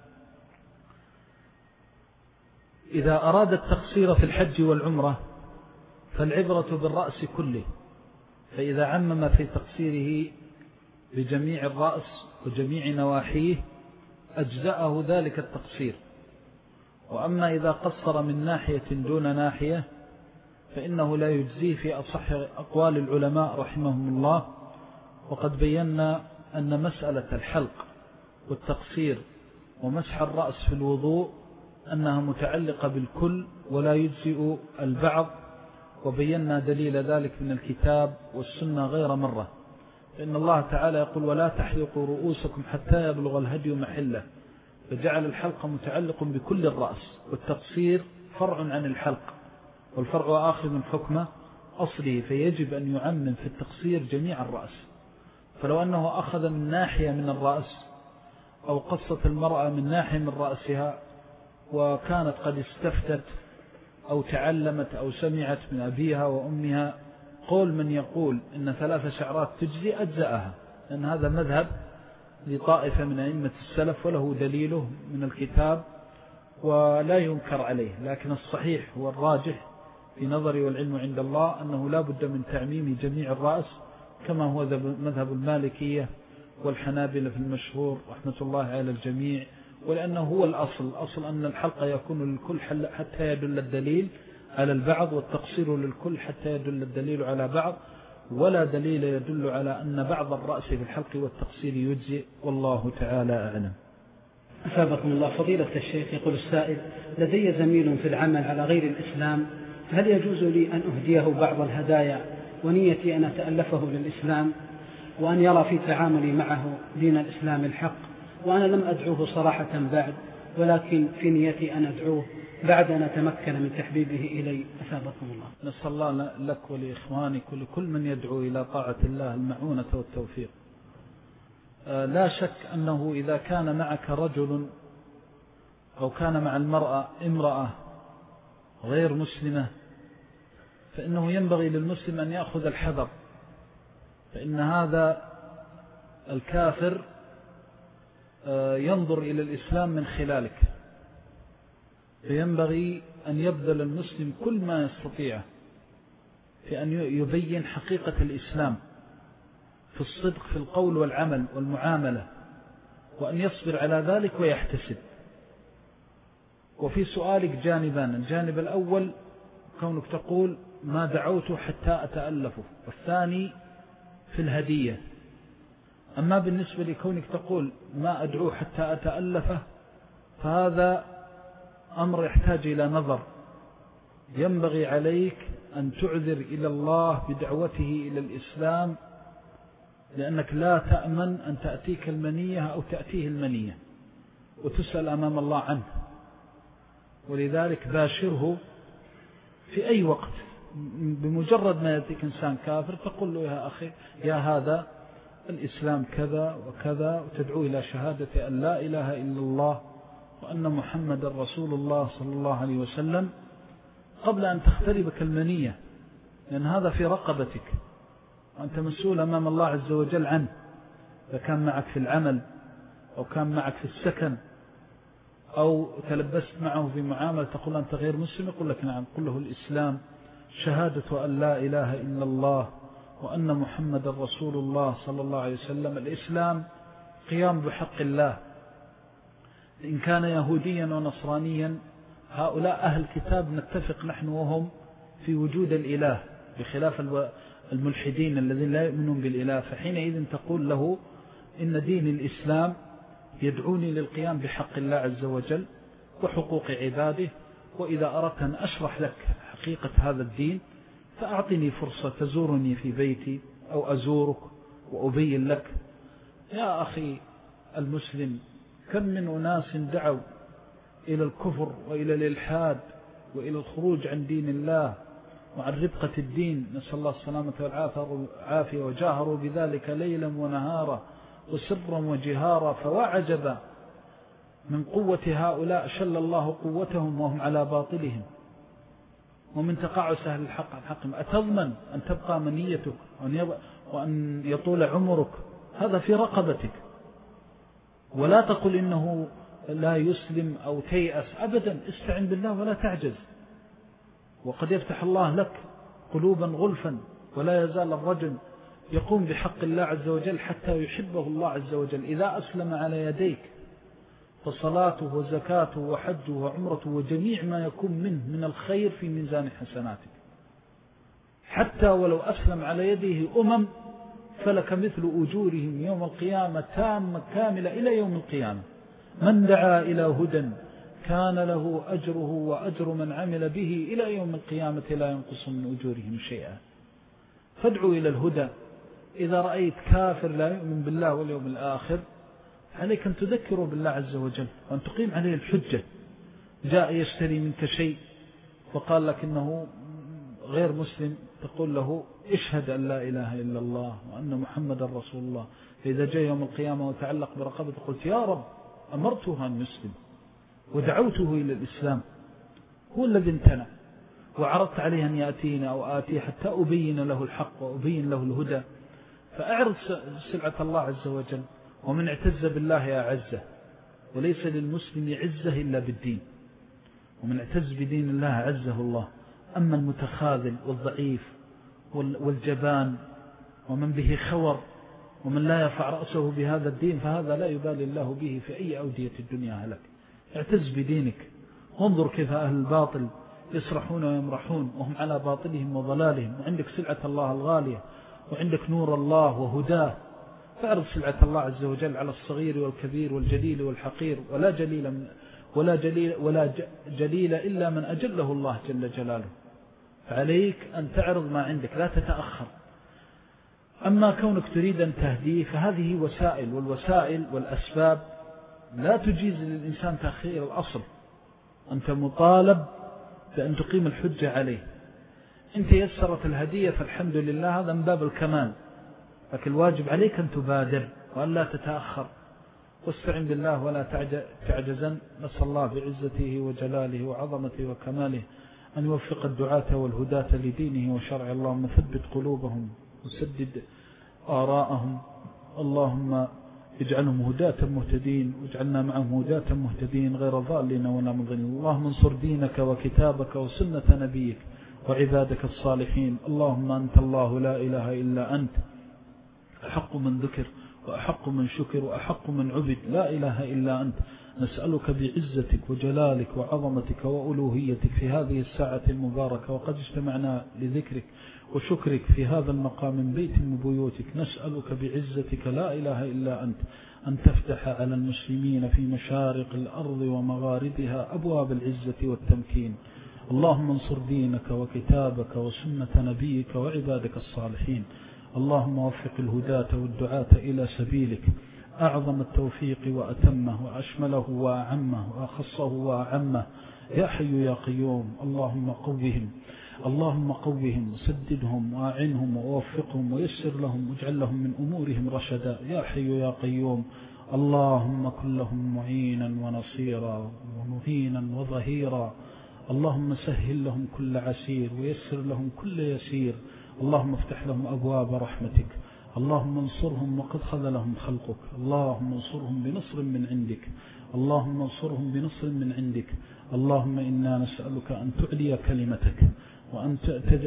إذا أراد التقصير في الحج والعمرة فالعبرة بالرأس كله، فإذا عمم في تقصيره بجميع الرأس وجميع نواحيه أجزأه ذلك التقصير. وأما إذا قصر من ناحية دون ناحية فإنه لا يجزيه في أصح أقوال العلماء رحمهم الله. وقد بينا أن مسألة الحلق والتقصير ومسح الرأس في الوضوء أنها متعلقة بالكل ولا يجزئ البعض، وبينا دليل ذلك من الكتاب والسنة غير مرة. فإن الله تعالى يقول ولا تحلقوا رؤوسكم حتى يبلغ الهدي محله، فجعل الحلق متعلق بكل الرأس، والتقصير فرع عن الحلق، والفرع آخر من حكمه أصله، فيجب أن يعمم في التقصير جميع الرأس. فلو أنه أخذ من ناحية من الرأس أو قصت المرأة من ناحية من رأسها وكانت قد استفتت أو تعلمت أو سمعت من أبيها وأمها قول من يقول إن ثلاث شعرات تجزي أجزأها، لأن هذا مذهب لطائفة من أئمة السلف وله دليله من الكتاب ولا ينكر عليه. لكن الصحيح والراجح في نظري والعلم عند الله أنه لا بد من تعميم جميع الرأس، كما هو مذهب المالكية والحنابلة في المشهور رحمة الله على الجميع، ولأنه هو الأصل. الأصل أن الحلق يكون للكل حتى يدل الدليل على البعض، والتقصير للكل حتى يدل الدليل على بعض، ولا دليل يدل على أن بعض الرأس في الحلق والتقصير يجزئ، والله تعالى أعلم. أثابكم الله فضيلة الشيخ. يقول السائل لدي زميل في العمل على غير الإسلام، فهل يجوز لي أن أهديه بعض الهدايا ونيتي أن أتألفه للإسلام وأن يرى في تعاملي معه دين الإسلام الحق، وأنا لم أدعوه صراحة بعد، ولكن في نيتي أن أدعوه بعد أن أتمكن من تحبيبه إلي. أثابكم الله. نسأل الله لك ولإخوانك ولكل من يدعو إلى طاعة الله المعونة والتوفيق. لا شك أنه إذا كان معك رجل أو كان مع المرأة امرأة غير مسلمة فإنه ينبغي للمسلم أن يأخذ الحذر، فإن هذا الكافر ينظر إلى الإسلام من خلالك، فينبغي أن يبذل المسلم كل ما يستطيع في أن يبين حقيقة الإسلام في الصدق في القول والعمل والمعاملة، وأن يصبر على ذلك ويحتسب. وفي سؤالك جانبان: الجانب الأول كونك تقول ما دعوت حتى أتألفه، والثاني في الهدية. أما بالنسبة لكونك تقول ما أدعو حتى أتألفه فهذا أمر يحتاج إلى نظر. ينبغي عليك أن تعذر إلى الله بدعوته إلى الإسلام، لأنك لا تأمن أن تأتيك المنية أو تأتيه المنية وتسأل أمام الله عنه. ولذلك باشره في أي وقت، بمجرد ما يأتيك إنسان كافر تقول له يا أخي يا هذا الإسلام كذا وكذا، وتدعو إلى شهادة أن لا إله إلا الله وأن محمد رسول الله صلى الله عليه وسلم قبل أن تختربك المنية، لأن هذا في رقبتك وأنت مسؤول أمام الله عز وجل عنه. إذا كان معك في العمل أو كان معك في السكن أو تلبست معه في معاملة تقول أنت غير مسلم، يقول لك نعم، قل له الإسلام شهادة أن لا إله إلا الله وأن محمد رسول الله صلى الله عليه وسلم. الإسلام قيام بحق الله. إن كان يهوديا ونصرانيا هؤلاء أهل الكتاب نتفق نحن وهم في وجود الإله، بخلاف الملحدين الذين لا يؤمنون بالإله، فحينئذ تقول له إن دين الإسلام يدعوني للقيام بحق الله عز وجل وحقوق عباده، وإذا أردت أن أشرح لك حقيقة هذا الدين فأعطني فرصة تزورني في بيتي أو أزورك وأبين لك. يا أخي المسلم، كم من أناس دعوا إلى الكفر وإلى الإلحاد وإلى الخروج عن دين الله وعن ربقة الدين، نسأل الله السلامة والعافية، وجاهروا بذلك ليلا ونهارا وسرا وجهارا، فوعجب من قوة هؤلاء شل الله قوتهم وهم على باطلهم، ومن تقاعس أهل الحق عن حقهم. أتضمن أن تبقى منيتك وأن يطول عمرك؟ هذا في رقبتك. ولا تقل إنه لا يسلم أو تيأس، أبدا، استعن بالله ولا تعجز، وقد يفتح الله لك قلوبا غلفا، ولا يزال الرجل يقوم بحق الله عز وجل حتى يحبه الله عز وجل. إذا أسلم على يديك فصلاته وزكاته وحجه وعمرته وجميع ما يكون منه من الخير في ميزان حسناتك، حتى ولو أسلم على يديه أمم فلك مثل أجورهم يوم القيامة تامة كاملة إلى يوم القيامة. من دعا إلى هدى كان له أجره وأجر من عمل به إلى يوم القيامة لا ينقص من أجورهم شيئا. فادعوا إلى الهدى. إذا رأيت كافر لا يؤمن بالله واليوم الآخر عليك أن تذكره بالله عز وجل وأن تقيم عليه الحجة. جاء يشتري منك شيء وقال لك إنه غير مسلم، تقول له اشهد أن لا إله إلا الله وأن محمد رسول الله. فإذا جاء يوم القيامة وتعلق برقبته قلت يا رب أمرته أن يسلم ودعوته إلى الإسلام، هو الذي امتنع، وعرضت عليه أن يأتينا أو آتيه حتى أبين له الحق وأبين له الهدى. فأعرض سلعة الله عز وجل. ومن اعتز بالله أعزه، وليس للمسلم عزه إلا بالدين، ومن اعتز بدين الله عزه الله. أما المتخاذل والضعيف والجبان ومن به خور ومن لا يرفع رأسه بهذا الدين فهذا لا يبالي الله به في أي أودية الدنيا هلك. اعتز بدينك، وانظر كيف أهل الباطل يسرحون ويمرحون وهم على باطلهم وضلالهم، وعندك سلعة الله الغالية وعندك نور الله وهداه. فأعرض سلعة الله عز وجل على الصغير والكبير والجليل والحقير، ولا جليل من ولا جليل ولا جليل إلا من أجله الله جل جلاله. فعليك أن تعرض ما عندك، لا تتأخر. أما كونك تريد أن تهديه فهذه وسائل، والوسائل والأسباب لا تجيز للإنسان تأخير الأصل، أنت مطالب بأن تقيم الحجة عليه. أنت يسرت الهدية فالحمد لله، هذا من باب الكمال، لكن الواجب عليك أن تبادر وأن لا تتأخر. واستعن بالله ولا تعجزن. نسأل الله بعزته وجلاله وعظمته وكماله أن يوفق الدعاة والهداة لدينه وشرع. اللهم ثبت قلوبهم وسدد آراءهم، اللهم اجعلهم هداة مهتدين، واجعلنا معهم هداة مهتدين غير ضالين ولا مضلين. اللهم انصر دينك وكتابك وسنة نبيك وعبادك الصالحين. اللهم أنت الله لا إله إلا أنت، أحق من ذكر وأحق من شكر وأحق من عبد، لا إله إلا أنت. نسألك بعزتك وجلالك وعظمتك وألوهيتك في هذه الساعة المباركة وقد اجتمعنا لذكرك وشكرك في هذا المقام من بيت من بيوتك، نسألك بعزتك لا إله إلا أنت أن تفتح على المسلمين في مشارق الأرض ومغاربها أبواب العزة والتمكين. اللهم انصر دينك وكتابك وسنة نبيك وعبادك الصالحين. اللهم وفق الهداة والدعاة إلى سبيلك أعظم التوفيق وأتمه وأشمله وأعمه وأخصه وأعمه يا حي يا قيوم. اللهم قوهم اللهم قوهم وسددهم وأعنهم ووفقهم ويسر لهم واجعل لهم من أمورهم رشدا يا حي يا قيوم. اللهم كن لهم معينا ونصيرا ومهينا وظهيرا. اللهم سهل لهم كل عسير ويسر لهم كل يسير. اللهم افتح لهم أبواب رحمتك. اللهم انصرهم وقد خذلهم خلقك. اللهم انصرهم بنصر من عندك. اللهم انصرهم بنصر من عندك. اللهم إنا نسألك أن تعلي كلمتك وأن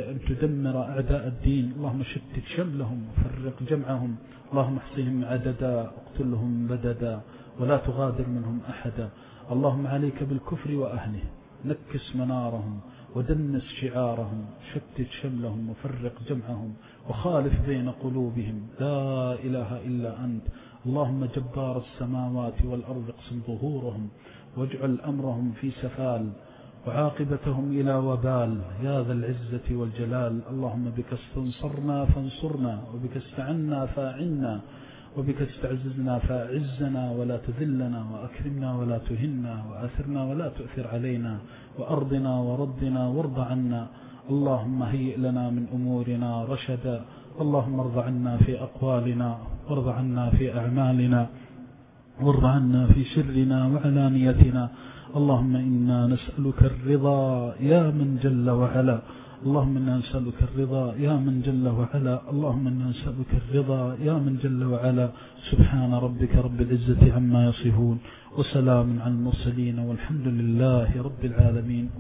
تدمر أعداء الدين. اللهم شتت شملهم وفرق جمعهم. اللهم احصهم عددا اقتلهم بددا ولا تغادر منهم أحدا. اللهم عليك بالكفر وأهله، نكس منارهم ودنس شعارهم، شتت شملهم وفرق جمعهم وخالف بين قلوبهم. لا إله إلا أنت. اللهم جبار السماوات والأرض اقسم ظهورهم واجعل أمرهم في سفال وعاقبتهم إلى وبال يا ذا العزة والجلال. اللهم بك استنصرنا فانصرنا وبك استعنا فاعنا وبك استعززنا فاعزنا ولا تذلنا وأكرمنا ولا تهنا وآثرنا ولا تؤثر علينا وأرضنا وردنا وارض عنا. اللهم هيئ لنا من أمورنا رشدا. اللهم ارض عنا في أقوالنا وارض عنا في أعمالنا وارض عنا في سرنا وعلانيتنا. اللهم إنا نسألك الرضا يا من جل وعلا. اللهم إنا نسألك الرضا يا من جل وعلا. اللهم إنا نسألك الرضا يا من جل وعلا. سبحان ربك رب العزة عما يصفون وسلام على المرسلين والحمد لله رب العالمين.